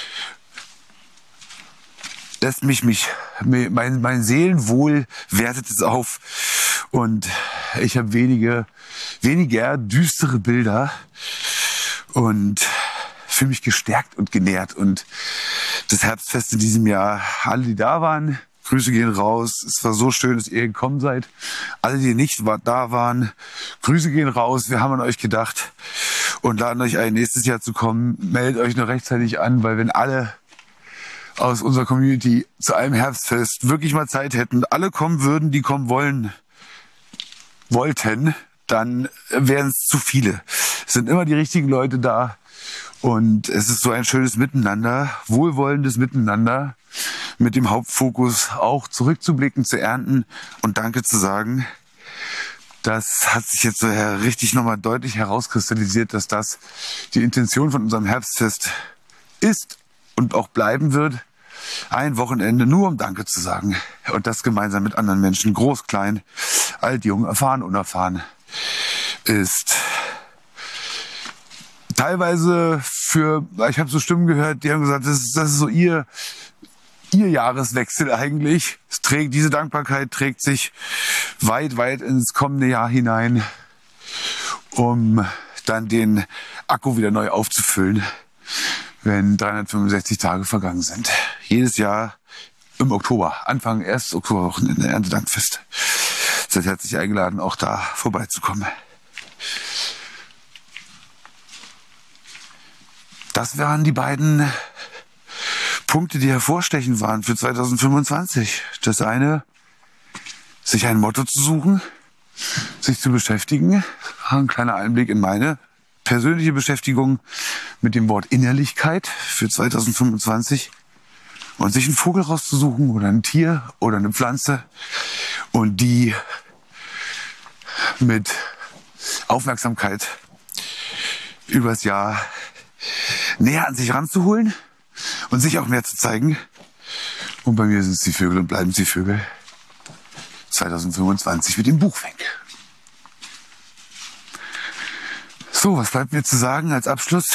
Lässt mich, mich mein, mein Seelenwohl wertet es auf und ich habe wenige, weniger düstere Bilder und fühle mich gestärkt und genährt. Und das Herbstfest in diesem Jahr, alle, die da waren, Grüße gehen raus. Es war so schön, dass ihr gekommen seid. Alle, die nicht da waren, Grüße gehen raus. Wir haben an euch gedacht und laden euch ein, nächstes Jahr zu kommen. Meldet euch noch rechtzeitig an, weil wenn alle aus unserer Community zu einem Herbstfest wirklich mal Zeit hätten, alle kommen würden, die kommen wollen, wollten, dann wären es zu viele. Es sind immer die richtigen Leute da. Und es ist so ein schönes Miteinander, wohlwollendes Miteinander, mit dem Hauptfokus auch zurückzublicken, zu ernten und Danke zu sagen. Das hat sich jetzt so richtig nochmal deutlich herauskristallisiert, dass das die Intention von unserem Herbstfest ist und auch bleiben wird. Ein Wochenende nur, um Danke zu sagen. Und das gemeinsam mit anderen Menschen, groß, klein, alt, jung, erfahren, unerfahren, ist teilweise für, ich habe so Stimmen gehört, die haben gesagt, das ist, das ist so ihr, ihr Jahreswechsel eigentlich. Es trägt, diese Dankbarkeit trägt sich weit, weit ins kommende Jahr hinein, um dann den Akku wieder neu aufzufüllen, wenn dreihundertfünfundsechzig Tage vergangen sind. Jedes Jahr im Oktober, Anfang erstes Oktoberwochenende, Erntedankfest. Seid herzlich eingeladen, auch da vorbeizukommen. Das waren die beiden Punkte, die hervorstechend waren für zweitausendfünfundzwanzig. Das eine, sich ein Motto zu suchen, sich zu beschäftigen. Ein kleiner Einblick in meine persönliche Beschäftigung mit dem Wort Innerlichkeit für zweitausendfünfundzwanzig. Und sich einen Vogel rauszusuchen oder ein Tier oder eine Pflanze und die mit Aufmerksamkeit übers Jahr näher an sich ranzuholen und sich auch mehr zu zeigen. Und bei mir sind es die Vögel und bleiben es die Vögel. zweitausendfünfundzwanzig mit dem Buchfink. So, was bleibt mir zu sagen als Abschluss?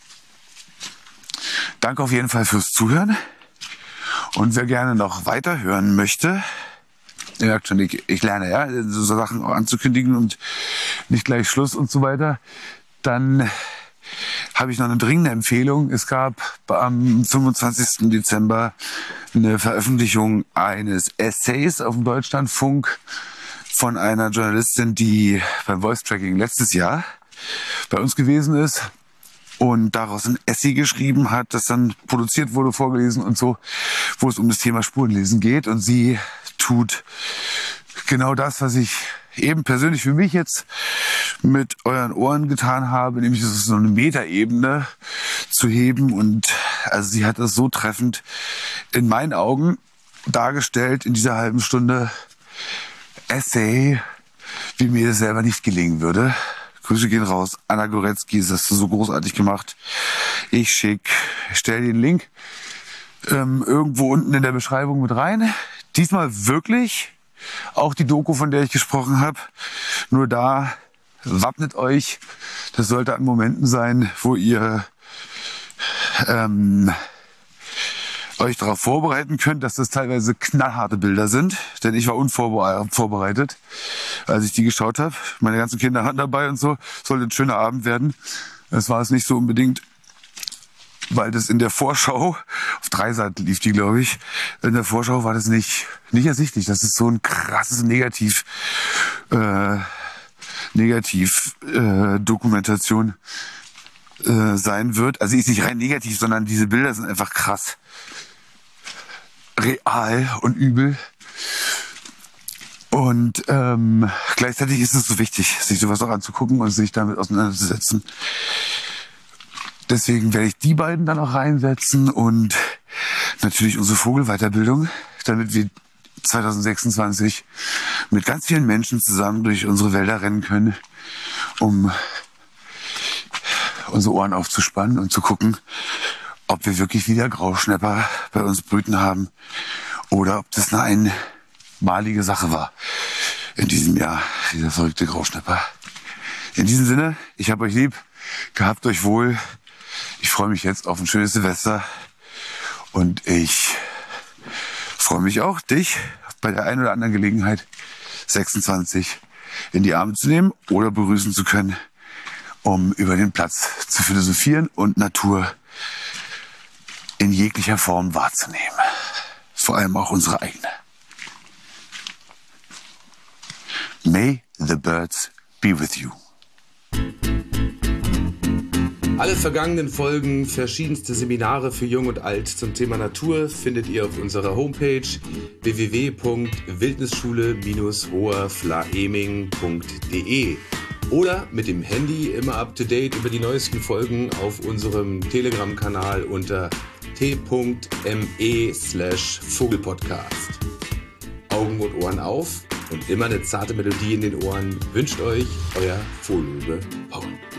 Danke auf jeden Fall fürs Zuhören. Und wer gerne noch weiterhören möchte, ihr merkt schon, ich, ich lerne ja, so Sachen auch anzukündigen und nicht gleich Schluss und so weiter, dann habe ich noch eine dringende Empfehlung. Es gab am fünfundzwanzigsten Dezember eine Veröffentlichung eines Essays auf dem Deutschlandfunk von einer Journalistin, die beim Voice Tracking letztes Jahr bei uns gewesen ist und daraus ein Essay geschrieben hat, das dann produziert wurde, vorgelesen und so, wo es um das Thema Spurenlesen geht. Und sie tut genau das, was ich eben persönlich für mich jetzt mit euren Ohren getan habe, nämlich so eine Metaebene zu heben. Und also sie hat das so treffend in meinen Augen dargestellt in dieser halben Stunde Essay, wie mir das selber nicht gelingen würde. Grüße gehen raus. Anna Goretzky, das hast du so großartig gemacht. Ich schick, stell den Link ähm, irgendwo unten in der Beschreibung mit rein. Diesmal wirklich auch die Doku, von der ich gesprochen habe. Nur da wappnet euch. Das sollte an Momenten sein, wo ihr ähm, euch darauf vorbereiten könnt, dass das teilweise knallharte Bilder sind. Denn ich war unvorbereitet, als ich die geschaut habe. Meine ganzen Kinder waren dabei und so. Sollte ein schöner Abend werden. Das war es nicht so unbedingt, weil das in der Vorschau, auf drei Seiten lief die, glaube ich, in der Vorschau war das nicht, nicht ersichtlich. Das ist so ein krasses Negativ, äh, Negativ, äh, Dokumentation äh, sein wird. Also ist nicht rein negativ, sondern diese Bilder sind einfach krass. Real und übel. Und ähm, gleichzeitig ist es so wichtig, sich sowas auch anzugucken und sich damit auseinanderzusetzen. Deswegen werde ich die beiden dann auch reinsetzen und natürlich unsere Vogelweiterbildung, damit wir zwanzig sechsundzwanzig mit ganz vielen Menschen zusammen durch unsere Wälder rennen können, um unsere Ohren aufzuspannen und zu gucken, ob wir wirklich wieder Grauschnäpper bei uns brüten haben oder ob das eine einmalige Sache war in diesem Jahr, dieser verrückte Grauschnäpper. In diesem Sinne, ich hab euch lieb, gehabt euch wohl. Ich freue mich jetzt auf ein schönes Silvester und ich freue mich auch, dich bei der einen oder anderen Gelegenheit sechsundzwanzig in die Arme zu nehmen oder begrüßen zu können, um über den Platz zu philosophieren und Natur in jeglicher Form wahrzunehmen. Vor allem auch unsere eigene. May the birds be with you. Alle vergangenen Folgen, verschiedenste Seminare für Jung und Alt zum Thema Natur findet ihr auf unserer Homepage w w w punkt wildnisschule Bindestrich hoherflaeming punkt de oder mit dem Handy immer up to date über die neuesten Folgen auf unserem Telegram-Kanal unter t.me slash Vogelpodcast. Augen und Ohren auf und immer eine zarte Melodie in den Ohren wünscht euch euer Fohllöwe Paul.